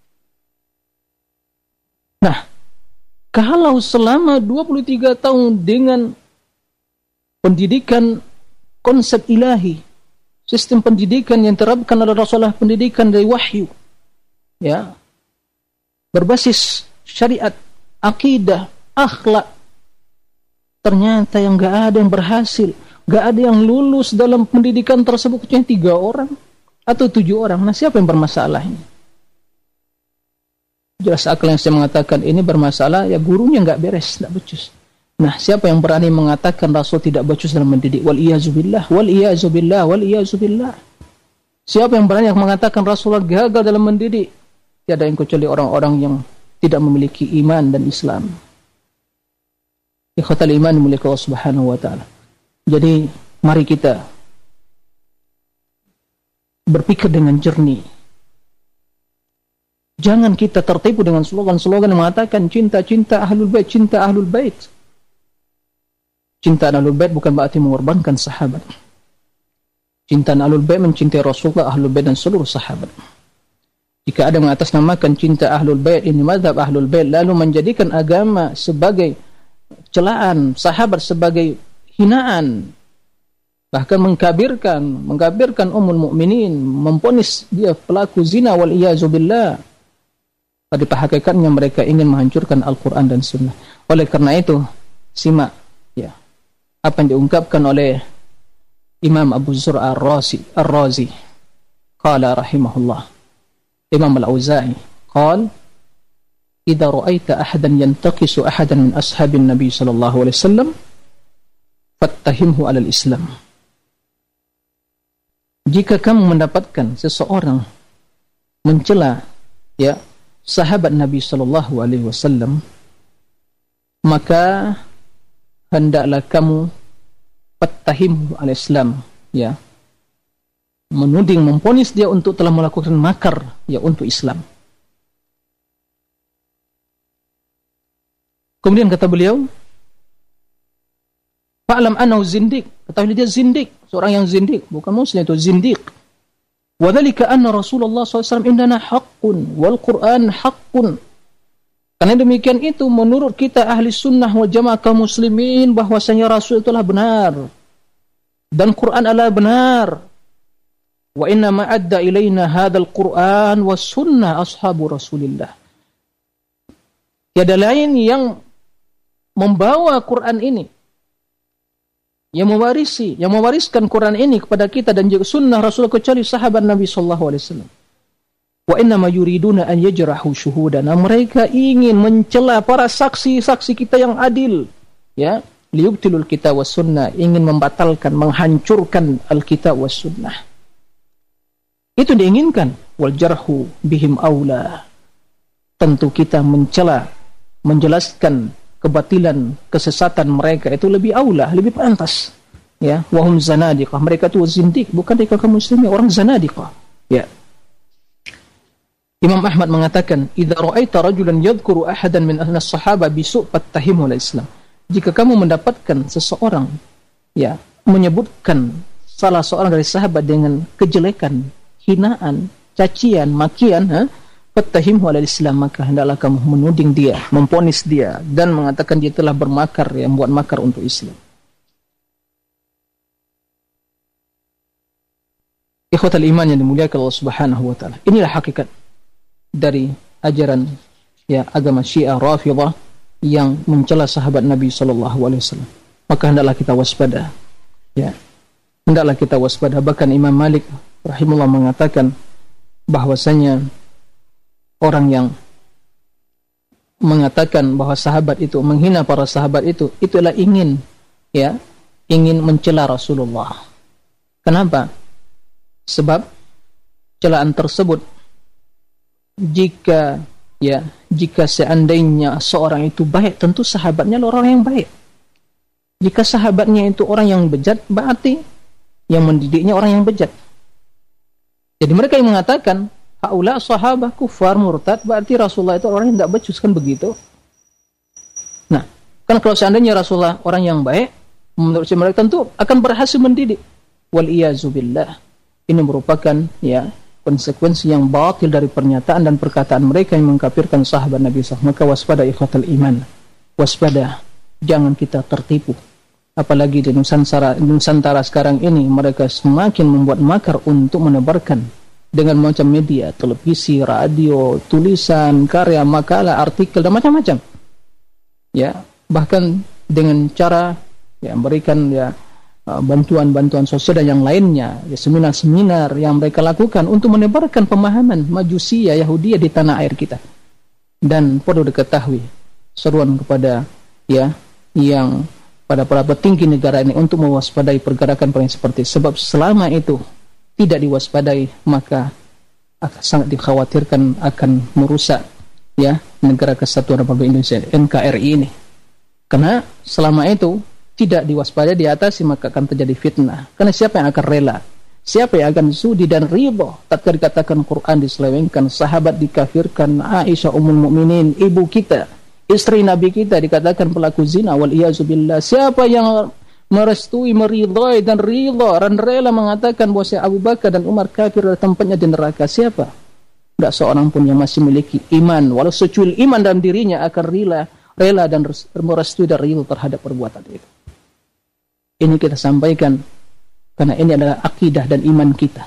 Nah, kalau selama 23 tahun dengan pendidikan konsep ilahi, sistem pendidikan yang diterapkan oleh Rasulullah, pendidikan dari wahyu, ya, berbasis syariat, akidah, akhlak, ternyata yang gak ada yang berhasil, gak ada yang lulus dalam pendidikan tersebut, kecuali 3 orang atau 7 orang. Nah, siapa yang bermasalah ini? Jelas akal yang saya mengatakan ini bermasalah, ya gurunya gak beres, gak becus. Nah, siapa yang berani mengatakan Rasul tidak becus dalam mendidik? Wal-iyazubillah, wal-iyazubillah, wal-iyazubillah. Siapa yang berani mengatakan Rasulullah gagal dalam mendidik? Tiada yang kecuali orang-orang yang tidak memiliki iman dan Islam. Ikhwatal iman dimiliki Allah Subhanahu wa ta'ala. Jadi mari kita berpikir dengan jernih. Jangan kita tertipu dengan slogan-slogan yang mengatakan cinta-cinta ahlul bait, cinta ahlul bait. Cinta ahlul bait bukan berarti mengorbankan sahabat. Cinta ahlul bait mencintai Rasulullah, ahlul bait dan seluruh sahabat. Jika ada yang mengatasnamakan cinta ahlul bait, ini mazhab ahlul bait, lalu menjadikan agama sebagai celaan, sahabat sebagai hinaan, bahkan mengkabirkan ummul mukminin, memponis dia pelaku zina wal iyazu billah, pada hakikatnya mereka ingin menghancurkan Al-Quran dan Sunnah. Oleh karena itu, simak ya apa yang diungkapkan oleh Imam Abu Zur'a Ar-Razi qala rahimahullah, Imam Al-Auza'i qala idza ra'aita ahadan yantaqisu ahadan min ashabin Nabi sallallahu alaihi wasallam fattahimhu 'ala al-Islam. Jika kamu mendapatkan seseorang mencela ya sahabat Nabi sallallahu alaihi wasallam, maka hendaklah kamu fattahimhu 'ala al-Islam, ya, menuding, memponis dia untuk telah melakukan makar ya untuk Islam. Kemudian kata beliau, fa'lam annahu zindiq, ketahui dia zindiq, seorang yang zindiq, bukan muslim, itu zindiq. Wadzalika anna Rasulullah SAW indana haqqun wal Qur'an haqqun. Karena demikian itu menurut kita ahli sunnah wal jamaah kaum muslimin bahwasanya Rasul itulah benar dan Quran adalah benar. Wa inna ma adda ilaina hadzal Qur'an was sunnah ashabu Rasulillah. Tiada lain yang membawa Quran ini, yang mewariskan Quran ini kepada kita dan juga sunnah Rasul kecuali sahabat Nabi sallallahu alaihi wasallam. Wa inna ma yuriduna an yajrahu syuhudana. Mereka ingin mencela para saksi-saksi kita yang adil, ya, liyubtilul kitab was sunnah, ingin membatalkan, menghancurkan alkitab was sunnah. Itu diinginkan. Wal jarhu bihim aula. Tentu kita mencela, menjelaskan kebatilan, kesesatan mereka itu lebih aula, lebih pantas. Ya, wahum zanadiqah. Mereka itu zindik, bukan mereka kaum muslimin, orang zanadiqah. Ya. Imam Ahmad mengatakan, "Idza ra'aita rajulan yadhkuru ahadan min ahli as-sahaba bisu' fattahimu al-Islam." Jika kamu mendapatkan seseorang ya menyebutkan salah seorang dari sahabat dengan kejelekan, hinaan, cacian, makian, fattahimhu al-Islam, maka hendaklah kamu menuding dia, memponis dia dan mengatakan dia telah bermakar, ya, membuat makar untuk Islam. Ikhwatal iman yang dimuliakan Allah Subhanahu wa taala. Inilah hakikat dari ajaran, ya, agama Syiah Rafidhah yang mencela sahabat Nabi sallallahu alaihi wasallam. Maka hendaklah kita waspada. Ya. Hendaklah kita waspada. Bahkan Imam Malik rahimahullah mengatakan bahwasanya orang yang mengatakan bahwa sahabat itu menghina para sahabat itu, itulah ingin mencela Rasulullah. Kenapa? Sebab celaan tersebut jika seandainya seorang itu baik, tentu sahabatnya orang yang baik. Jika sahabatnya itu orang yang bejat, berarti yang mendidiknya orang yang bejat. Jadi mereka yang mengatakan haula sahabah kufar murtad, berarti Rasulullah itu orang yang tidak becus, kan begitu. Nah, kan kalau seandainya Rasulullah orang yang baik, menurut mereka tentu akan berhasil mendidik. Wal iyazu billah. Ini merupakan, ya, konsekuensi yang batil dari pernyataan dan perkataan mereka yang mengkafirkan sahabat Nabi SAW. Maka waspada ikhwatal iman, waspada, jangan kita tertipu. Apalagi di Nusantara sekarang ini, mereka semakin membuat makar untuk menebarkan dengan macam media, televisi, radio, tulisan, karya, makalah, artikel, dan macam-macam. Ya, bahkan dengan cara, ya, memberikan, ya, bantuan-bantuan sosial dan yang lainnya, ya, seminar-seminar yang mereka lakukan untuk menebarkan pemahaman Majusiyah, Yahudiyah di tanah air kita. Dan perlu diketahui seruan kepada, ya, yang pada para petinggi negara ini untuk mewaspadai pergerakan seperti itu. Sebab selama itu tidak diwaspadai, maka akan sangat dikhawatirkan akan merusak, ya, Negara Kesatuan Republik Indonesia, NKRI ini. Karena selama itu tidak diwaspadai, diatasi, maka akan terjadi fitnah. Karena siapa yang akan rela? Siapa yang akan sudi dan ridha tatkala dikatakan Quran diselewengkan, sahabat dikafirkan, Aisyah ummul mukminin, ibu kita, istri Nabi kita dikatakan pelaku zina, wal iyazu billah. Siapa yang merestui, meridhai dan ridha dan rela mengatakan bahwa Abu Bakar dan Umar kafir dan tempatnya di neraka? Siapa? Tidak seorang pun yang masih memiliki iman, walau secuil iman dalam dirinya, akan rela dan merestui dan ridha terhadap perbuatan itu. Ini kita sampaikan karena ini adalah akidah dan iman kita.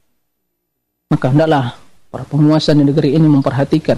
Maka hendaklah para penguasa di negeri ini memperhatikan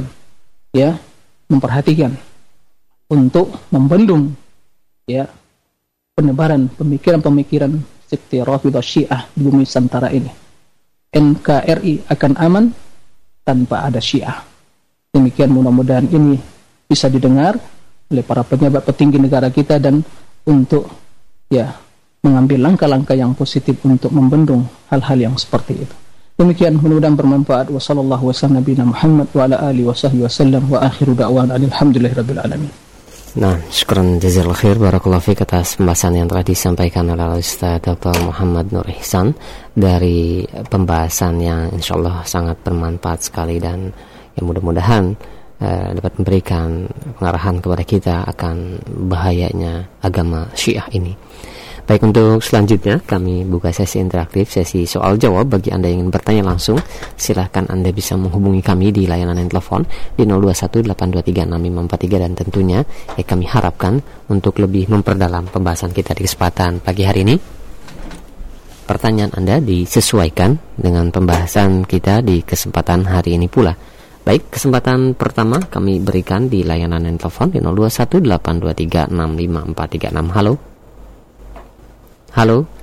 untuk membendung, ya, penebaran pemikiran-pemikiran sekte Rafidhah Syiah di bumi Nusantara ini. NKRI akan aman tanpa ada Syiah. Demikian, mudah-mudahan ini bisa didengar oleh para pejabat petinggi negara kita dan untuk, ya, mengambil langkah-langkah yang positif untuk membendung hal-hal yang seperti itu. Demikian, mudah-mudahan bermanfaat. Wa sallallahu wasallam nabiyina Muhammad wa ala alihi wasahbihi wasallam wa akhiru da'wana alhamdulillahirabbil alamin. Nah, syukran jazakallahu khair, barakallahu fiik atas pembahasan yang telah disampaikan oleh Ustaz Dr. Muhammad Nur Ihsan, dari pembahasan yang insyaallah sangat bermanfaat sekali dan yang mudah-mudahan dapat memberikan pengarahan kepada kita akan bahayanya agama Syiah ini. Baik, untuk selanjutnya kami buka sesi interaktif, sesi soal jawab. Bagi Anda yang ingin bertanya langsung, silahkan Anda bisa menghubungi kami di layanan telepon di 0218236543, dan tentunya kami harapkan untuk lebih memperdalam pembahasan kita di kesempatan pagi hari ini. Pertanyaan Anda disesuaikan dengan pembahasan kita di kesempatan hari ini pula. Baik, kesempatan pertama kami berikan di layanan telepon di 0218236543. Halo. Halo.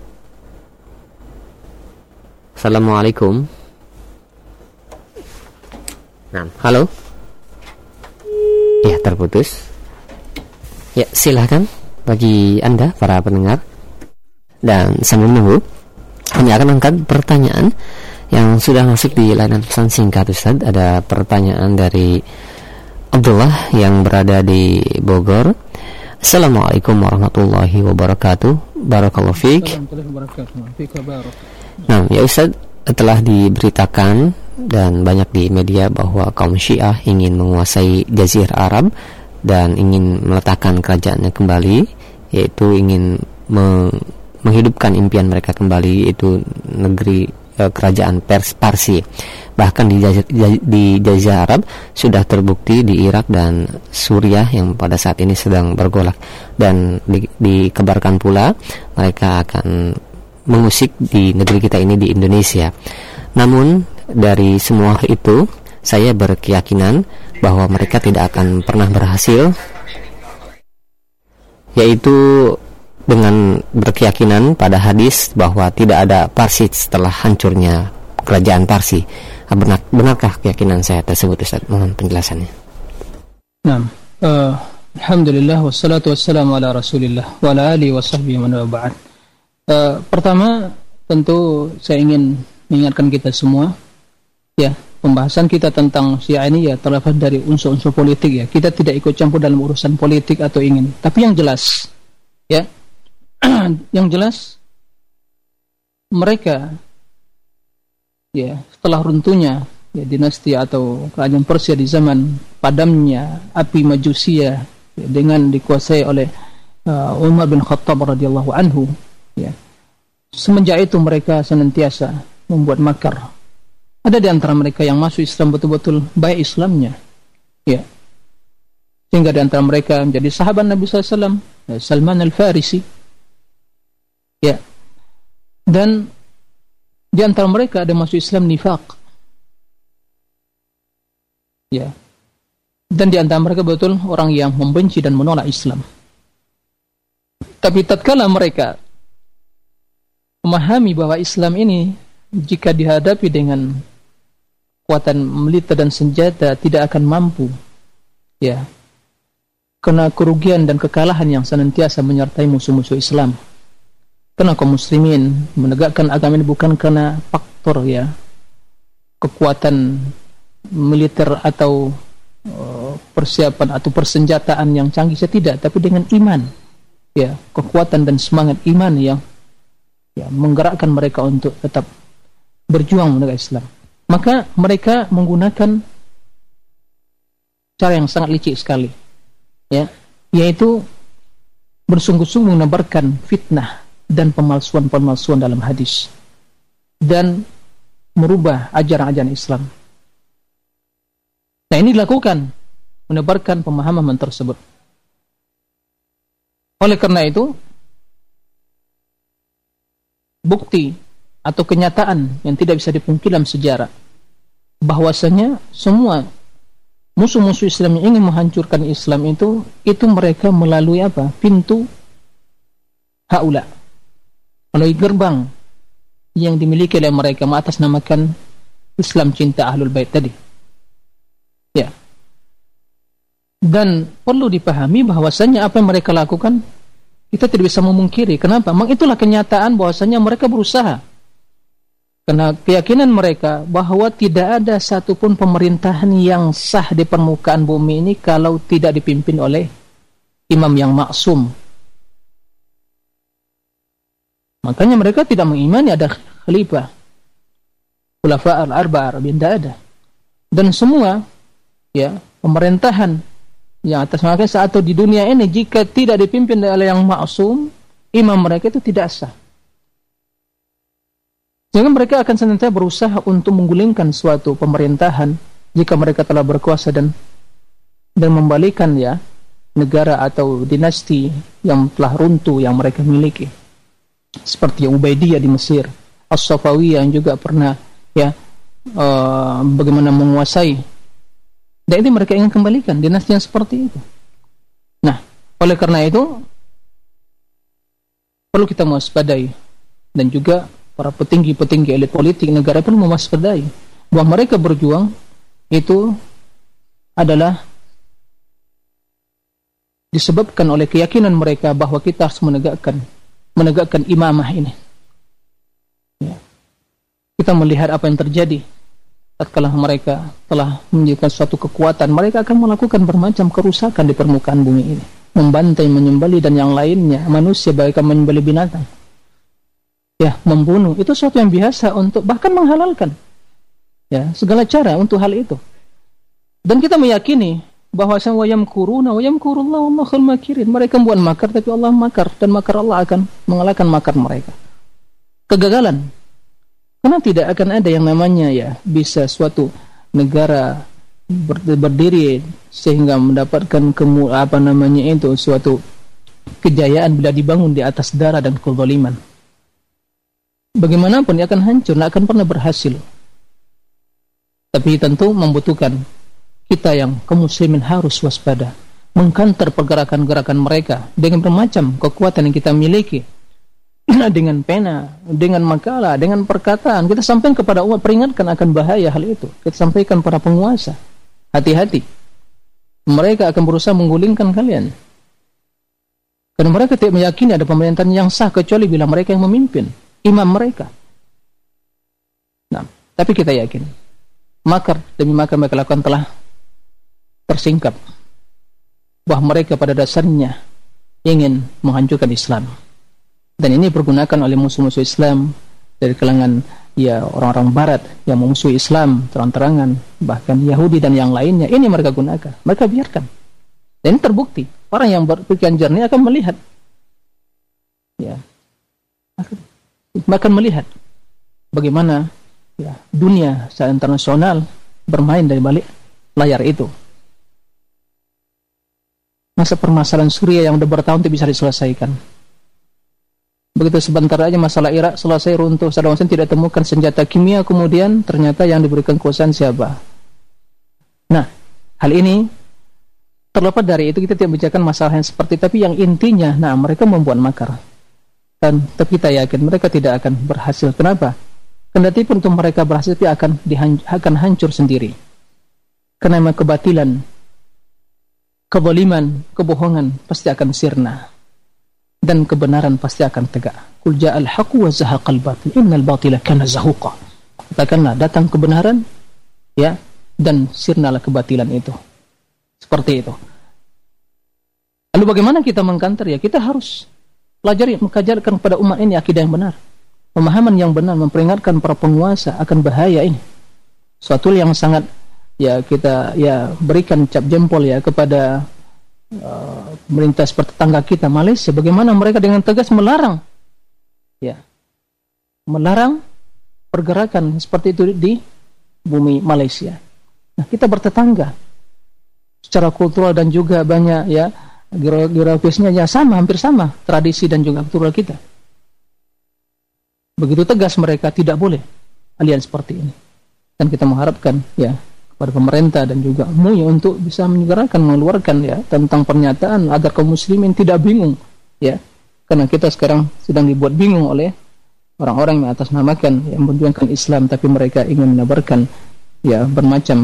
Assalamualaikum. Nah, halo. Ya, terputus. Ya, silahkan bagi Anda para pendengar. Dan sambil menunggu, kami akan angkat pertanyaan yang sudah masuk di layanan pesan singkat, Ustaz. Ada pertanyaan dari Abdullah yang berada di Bogor. Assalamualaikum warahmatullahi wabarakatuh. Barakallahu fiik. Nah, ya Ustaz, telah diberitakan dan banyak di media bahwa kaum Syiah ingin menguasai Jazirah Arab dan ingin meletakkan kerajaannya kembali, yaitu ingin menghidupkan impian mereka kembali, yaitu negeri kerajaan Parsi. Bahkan di Jazirah Arab sudah terbukti di Irak dan Suriah yang pada saat ini sedang bergolak, dan dikabarkan pula mereka akan mengusik di negeri kita ini, di Indonesia. Namun dari semua itu saya berkeyakinan bahwa mereka tidak akan pernah berhasil, yaitu dengan berkeyakinan pada hadis bahwa tidak ada Parsi setelah hancurnya kerajaan Parsi. Benarkah keyakinan saya tersebut, Ustaz? Mohon penjelasannya. Nah, alhamdulillah wassalatu wassalamu ala Rasulillah wa ala alihi wa sahbihi man wa ba'd. Pertama, tentu saya ingin mengingatkan kita semua, ya, pembahasan kita tentang Syiah ini ya terlepas dari unsur-unsur politik, ya. Kita tidak ikut campur dalam urusan politik atau ingin. Tapi yang jelas, ya, yang jelas mereka, ya, setelah runtuhnya ya dinasti atau kerajaan Persia di zaman padamnya api Majusiyah, ya, dengan dikuasai oleh Umar bin Khattab radhiyallahu anhu, ya, semenjak itu mereka senantiasa membuat makar. Ada di antara mereka yang masuk Islam betul-betul baik Islamnya, ya, sehingga di antara mereka menjadi sahabat Nabi SAW, ya, Salman Al-Farisi, ya, dan di antara mereka ada masuk Islam nifaq, ya, dan di antara mereka betul orang yang membenci dan menolak Islam. Tapi tatkala mereka memahami bahwa Islam ini jika dihadapi dengan kekuatan militer dan senjata tidak akan mampu, ya, karena kerugian dan kekalahan yang senantiasa menyertai musuh-musuh Islam. Karena kaum muslimin menegakkan agama ini bukan karena faktor, ya, kekuatan militer atau persiapan atau persenjataan yang canggih, saya tidak, tapi dengan iman, ya, kekuatan dan semangat iman yang, ya, menggerakkan mereka untuk tetap berjuang menegakkan Islam. Maka mereka menggunakan cara yang sangat licik sekali, ya, yaitu bersungguh-sungguh menebarkan fitnah dan pemalsuan-pemalsuan dalam hadis dan merubah ajaran-ajaran Islam. Nah, ini dilakukan menebarkan pemahaman tersebut. Oleh karena itu, bukti atau kenyataan yang tidak bisa dipungkiri dalam sejarah bahwasanya semua musuh-musuh Islam yang ingin menghancurkan Islam itu mereka melalui apa? Pintu haula, melalui gerbang yang dimiliki oleh mereka mengatasnamakan Islam cinta Ahlul Bait tadi, ya. Dan perlu dipahami bahwasanya apa yang mereka lakukan kita tidak bisa memungkiri. Kenapa? Memang itulah kenyataan bahwasanya mereka berusaha, karena keyakinan mereka bahwa tidak ada satupun pemerintahan yang sah di permukaan bumi ini kalau tidak dipimpin oleh imam yang maksum. Makanya mereka tidak mengimani ada khalifah, khulafa al-arba'ah, tidak ada. Dan semua, ya, pemerintahan yang atas nama atau di dunia ini jika tidak dipimpin oleh yang maksum, imam mereka itu tidak sah. Sehingga mereka akan senantiasa berusaha untuk menggulingkan suatu pemerintahan jika mereka telah berkuasa dan membalikan ya negara atau dinasti yang telah runtuh yang mereka miliki. Seperti Ubaidiyah di Mesir, As-Safawiyah yang juga pernah ya bagaimana menguasai. Dan itu mereka ingin kembalikan dinasti yang seperti itu. Nah, oleh karena itu perlu kita mewaspadai, dan juga para petinggi-petinggi elit politik negara perlu mewaspadai bahwa mereka berjuang itu adalah disebabkan oleh keyakinan mereka bahwa kita harus menegakkan imamah ini. Ya. Kita melihat apa yang terjadi tatkala mereka telah menjadikan suatu kekuatan, mereka akan melakukan bermacam kerusakan di permukaan bumi ini, membantai, menyembelih dan yang lainnya, manusia bagaikan menyembelih binatang. Ya, membunuh itu sesuatu yang biasa untuk bahkan menghalalkan ya segala cara untuk hal itu. Dan kita meyakini bahwa wa yamkuruna wa yamkurullahu wallahul makirin. Mereka membuat makar tapi Allah makar, dan makar Allah akan mengalahkan makar mereka. Kegagalan. Karena tidak akan ada yang namanya ya bisa suatu negara berdiri sehingga mendapatkan suatu kejayaan bila dibangun di atas darah dan kezaliman. Bagaimanapun dia akan hancur, tidak akan pernah berhasil. Tapi tentu membutuhkan kita yang kaum muslimin harus waspada, mengkantar pergerakan-gerakan mereka dengan bermacam kekuatan yang kita miliki, dengan pena, dengan makalah, dengan perkataan. Kita sampaikan kepada umat, peringatkan akan bahaya hal itu. Kita sampaikan para penguasa, hati-hati, mereka akan berusaha menggulingkan kalian, karena mereka tidak meyakini ada pemerintahan yang sah kecuali bila mereka yang memimpin, imam mereka. Nah, tapi kita yakin makar demi makar mereka lakukan telah tersingkap, bahwa mereka pada dasarnya ingin menghancurkan Islam, dan ini dipergunakan oleh musuh-musuh Islam dari kalangan ya orang-orang Barat yang memusuhi Islam terang-terangan, bahkan Yahudi dan yang lainnya. Ini mereka gunakan, mereka biarkan, dan ini terbukti. Orang yang berpikiran jernih akan melihat, ya, akan melihat bagaimana ya dunia secara internasional bermain dari balik layar itu. Masa permasalahan Suriah yang sudah bertahun itu bisa diselesaikan. Begitu sebentar aja masalah Irak selesai, runtuh, Saddam Hussein tidak temukan senjata kimia, kemudian ternyata yang diberikan kekuasaan siapa? Nah, hal ini terlepas dari itu kita tidak bicarakan masalah yang seperti, tapi yang intinya, nah mereka membuat makar, dan tapi kita yakin mereka tidak akan berhasil. Kenapa? Kendati pun untuk mereka berhasil, tapi akan hancur sendiri, karena memang kebatilan, kezaliman, kebohongan pasti akan sirna, dan kebenaran pasti akan tegak. Qul ja'al haqqu wa zahaqal batil innal batila kana zahuqa. Katakanlah datang kebenaran ya, dan sirnalah kebatilan itu. Seperti itu. Lalu bagaimana kita mengkantar ya? Kita harus pelajari, mengajarkan kepada umat ini akidah yang benar, pemahaman yang benar, memperingatkan para penguasa akan bahaya ini. Suatu yang sangat ya kita ya berikan cap jempol ya kepada pemerintah seperti tetangga kita Malaysia, bagaimana mereka dengan tegas melarang pergerakan seperti itu di bumi Malaysia. Nah, kita bertetangga secara kultural dan juga banyak ya geografisnya ya sama, hampir sama tradisi dan juga kultural kita. Begitu tegas mereka, tidak boleh aliran seperti ini. Dan kita mengharapkan ya pada pemerintah dan juga MUI untuk bisa mengeluarkan ya tentang pernyataan agar kaum muslimin tidak bingung ya, karena kita sekarang sedang dibuat bingung oleh orang-orang yang atasnamakan yang memperjuangkan Islam, tapi mereka ingin menebarkan ya bermacam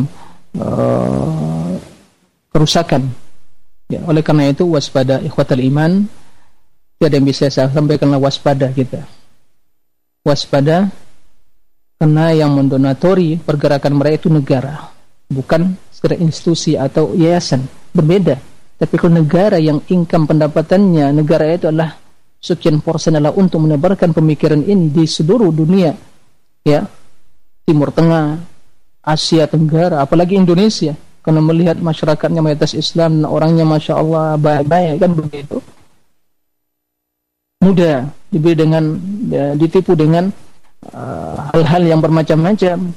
kerusakan ya. Oleh karena itu waspada ikhwatal iman, tiada yang bisa saya sampaikanlah waspada kita, waspada, karena yang mendonatori pergerakan mereka itu negara, bukan sekedar institusi atau yayasan. Berbeda. Tapi kalau negara yang income pendapatannya negara itu adalah sekian persen adalah untuk menebarkan pemikiran ini di seluruh dunia ya, Timur Tengah, Asia Tenggara, apalagi Indonesia, karena melihat masyarakatnya mayoritas Islam dan orangnya masya Allah baik-baik kan begitu. mudah, ditipu dengan hal-hal yang bermacam-macam,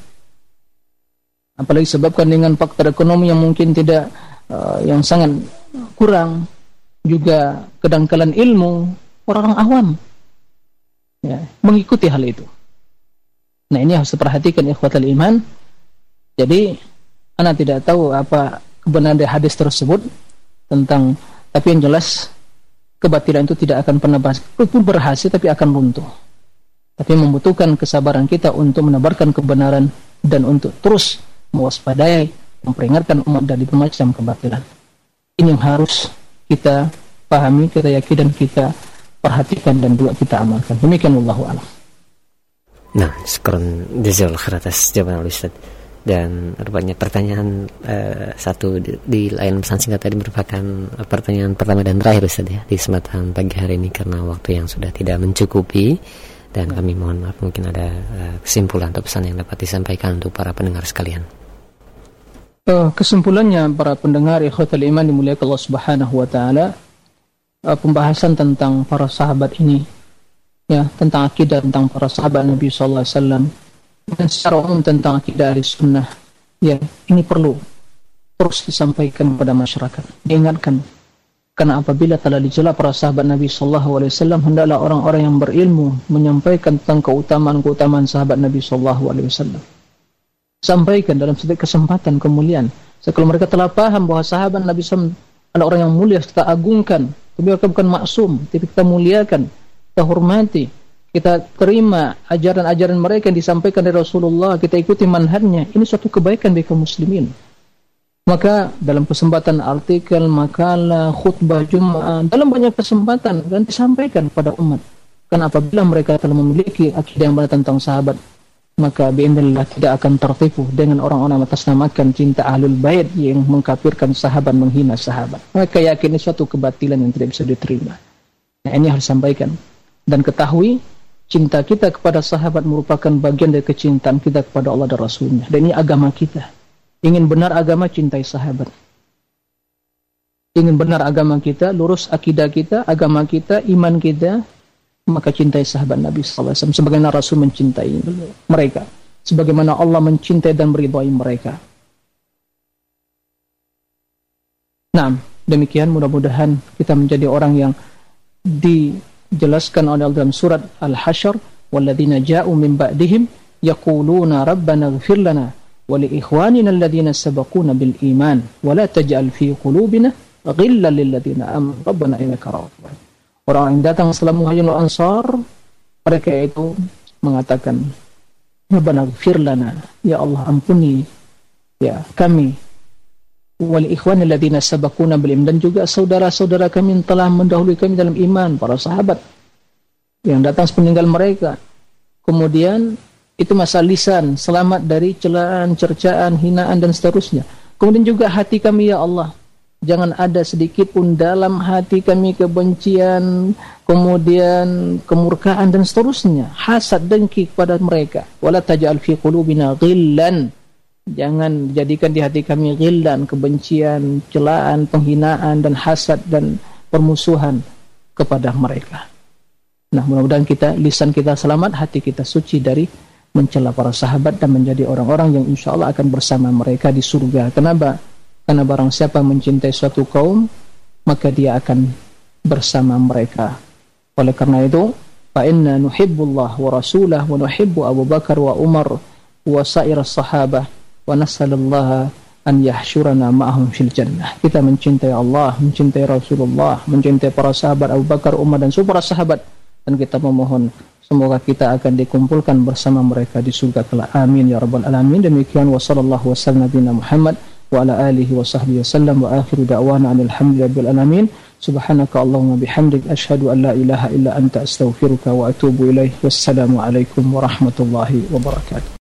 apalagi sebabkan dengan faktor ekonomi yang mungkin tidak yang sangat kurang, juga kedangkalan ilmu orang awam ya, mengikuti hal itu. Nah, ini harus diperhatikan ikhwatal iman. Jadi ana tidak tahu apa kebenaran dari hadis tersebut tentang, tapi yang jelas kebatilan itu tidak akan pernah berhasil, tapi akan runtuh. Tapi membutuhkan kesabaran kita untuk menebarkan kebenaran dan untuk terus mewaspadai, memperingatkan umat dari bermacam kebatilan. Ini yang harus kita pahami, kita yakin, dan kita perhatikan dan juga kita amalkan. Demikian wallahu a'lam. Nah, syukran jazakallahu khair atas jawaban Ustaz. Dan rupanya pertanyaan satu di line pesan singkat tadi merupakan pertanyaan pertama dan terakhir Ustaz ya di kesempatan pagi hari ini, karena waktu yang sudah tidak mencukupi, dan kami mohon maaf mungkin ada kesimpulan atau pesan yang dapat disampaikan untuk para pendengar sekalian. Kesimpulannya para pendengar ikhwatul iman dimuliakan Allah Subhanahu wa taala, pembahasan tentang para sahabat ini ya, tentang akidah tentang para sahabat Nabi sallallahu alaihi wasallam, dan secara umum tentang akidah Ahlussunnah ya, ini perlu terus disampaikan kepada masyarakat, diingatkan, karena apabila telah dijela para sahabat Nabi sallallahu alaihi wasallam, hendaklah orang-orang yang berilmu menyampaikan tentang keutamaan sahabat Nabi sallallahu alaihi wasallam, sampaikan dalam setiap kesempatan kemuliaan. Kalau mereka telah paham bahwa sahabat Nabi SAW adalah orang yang mulia, kita agungkan, tapi mereka bukan maksum, tapi kita muliakan, kita hormati, kita terima ajaran-ajaran mereka yang disampaikan dari Rasulullah, kita ikuti manhajnya. Ini suatu kebaikan bagi kaum muslimin. Maka dalam kesempatan artikel, makalah, khutbah Jumat, dalam banyak kesempatan dan disampaikan kepada umat. Karena apabila mereka telah memiliki akidah yang benar tentang sahabat, maka bi'idznillah tidak akan tertipu dengan orang-orang atasnamakan cinta ahlul bait yang mengkafirkan sahabat, menghina sahabat. Mereka yakin ini suatu kebatilan yang tidak bisa diterima. Nah, ini harus disampaikan. Dan ketahui, cinta kita kepada sahabat merupakan bagian dari kecintaan kita kepada Allah dan Rasulnya. Dan ini agama kita. Ingin benar agama, cintai sahabat. Ingin benar agama kita, lurus akidah kita, agama kita, iman kita, maka cintai sahabat Nabi sallallahu alaihi wasallam sebagaimana Rasul mencintai mereka, sebagaimana Allah mencintai dan meridhai mereka. Nah, demikian mudah-mudahan kita menjadi orang yang dijelaskan oleh Allah dalam surat Al-Hasyr, walladzina ja'u min ba'dihim yaquluna rabbana ighfir lana wa li ikhwanina alladhina sabaquna bil iman wa la taj'al fi qulubina ghillan lil ladzina amanu rabbana innaka ra'ufur rahim. Orang yang datang setelah Muhajirin wal Ansar, mereka itu mengatakan, Rabbana ighfir lana, ya Allah ampuni ya kami, wal ikhwanil ladzina sabaquna bil iman, dan juga saudara-saudara kami yang telah mendahului kami dalam iman, para sahabat yang datang sepeninggal mereka. Kemudian itu masalah lisan, selamat dari celaan, cercaan, hinaan dan seterusnya. Kemudian juga hati kami, ya Allah, jangan ada sedikit pun dalam hati kami kebencian, kemudian kemurkaan dan seterusnya, hasad, dengki kepada mereka. Wala taj'al fi qulubina ghillan, jangan jadikan di hati kami ghillan, kebencian, celaan, penghinaan dan hasad dan permusuhan kepada mereka. Nah, mudah-mudahan lisan kita selamat, hati kita suci dari mencela para sahabat dan menjadi orang-orang yang insyaallah akan bersama mereka di surga. Kenapa? Karena barang siapa mencintai suatu kaum, maka dia akan bersama mereka. Oleh karena itu, fa inna nuhibbullah wa rasulah wa nuhibbu Abu Bakar wa Umar wa sa'iras sahabah wa nas'alullaha an yahsyurana ma'ahum fil jannah. Kita mencintai Allah, mencintai Rasulullah, mencintai para sahabat Abu Bakar, Umar dan semua para sahabat, dan kita memohon semoga kita akan dikumpulkan bersama mereka di surga kelak. Amin ya rabbal alamin. Demikian wa sallallahu wasallam nabiyana Muhammad wa ala alihi wa sahbihi wasallam, wa akhiru da'wana alhamdulillahi rabbil alamin. Subhanaka Allahumma bihamdik, asyhadu an la ilaha illa anta astaghfiruka wa atubu ilaik. Wassalamu alaikum warahmatullahi wabarakatuh.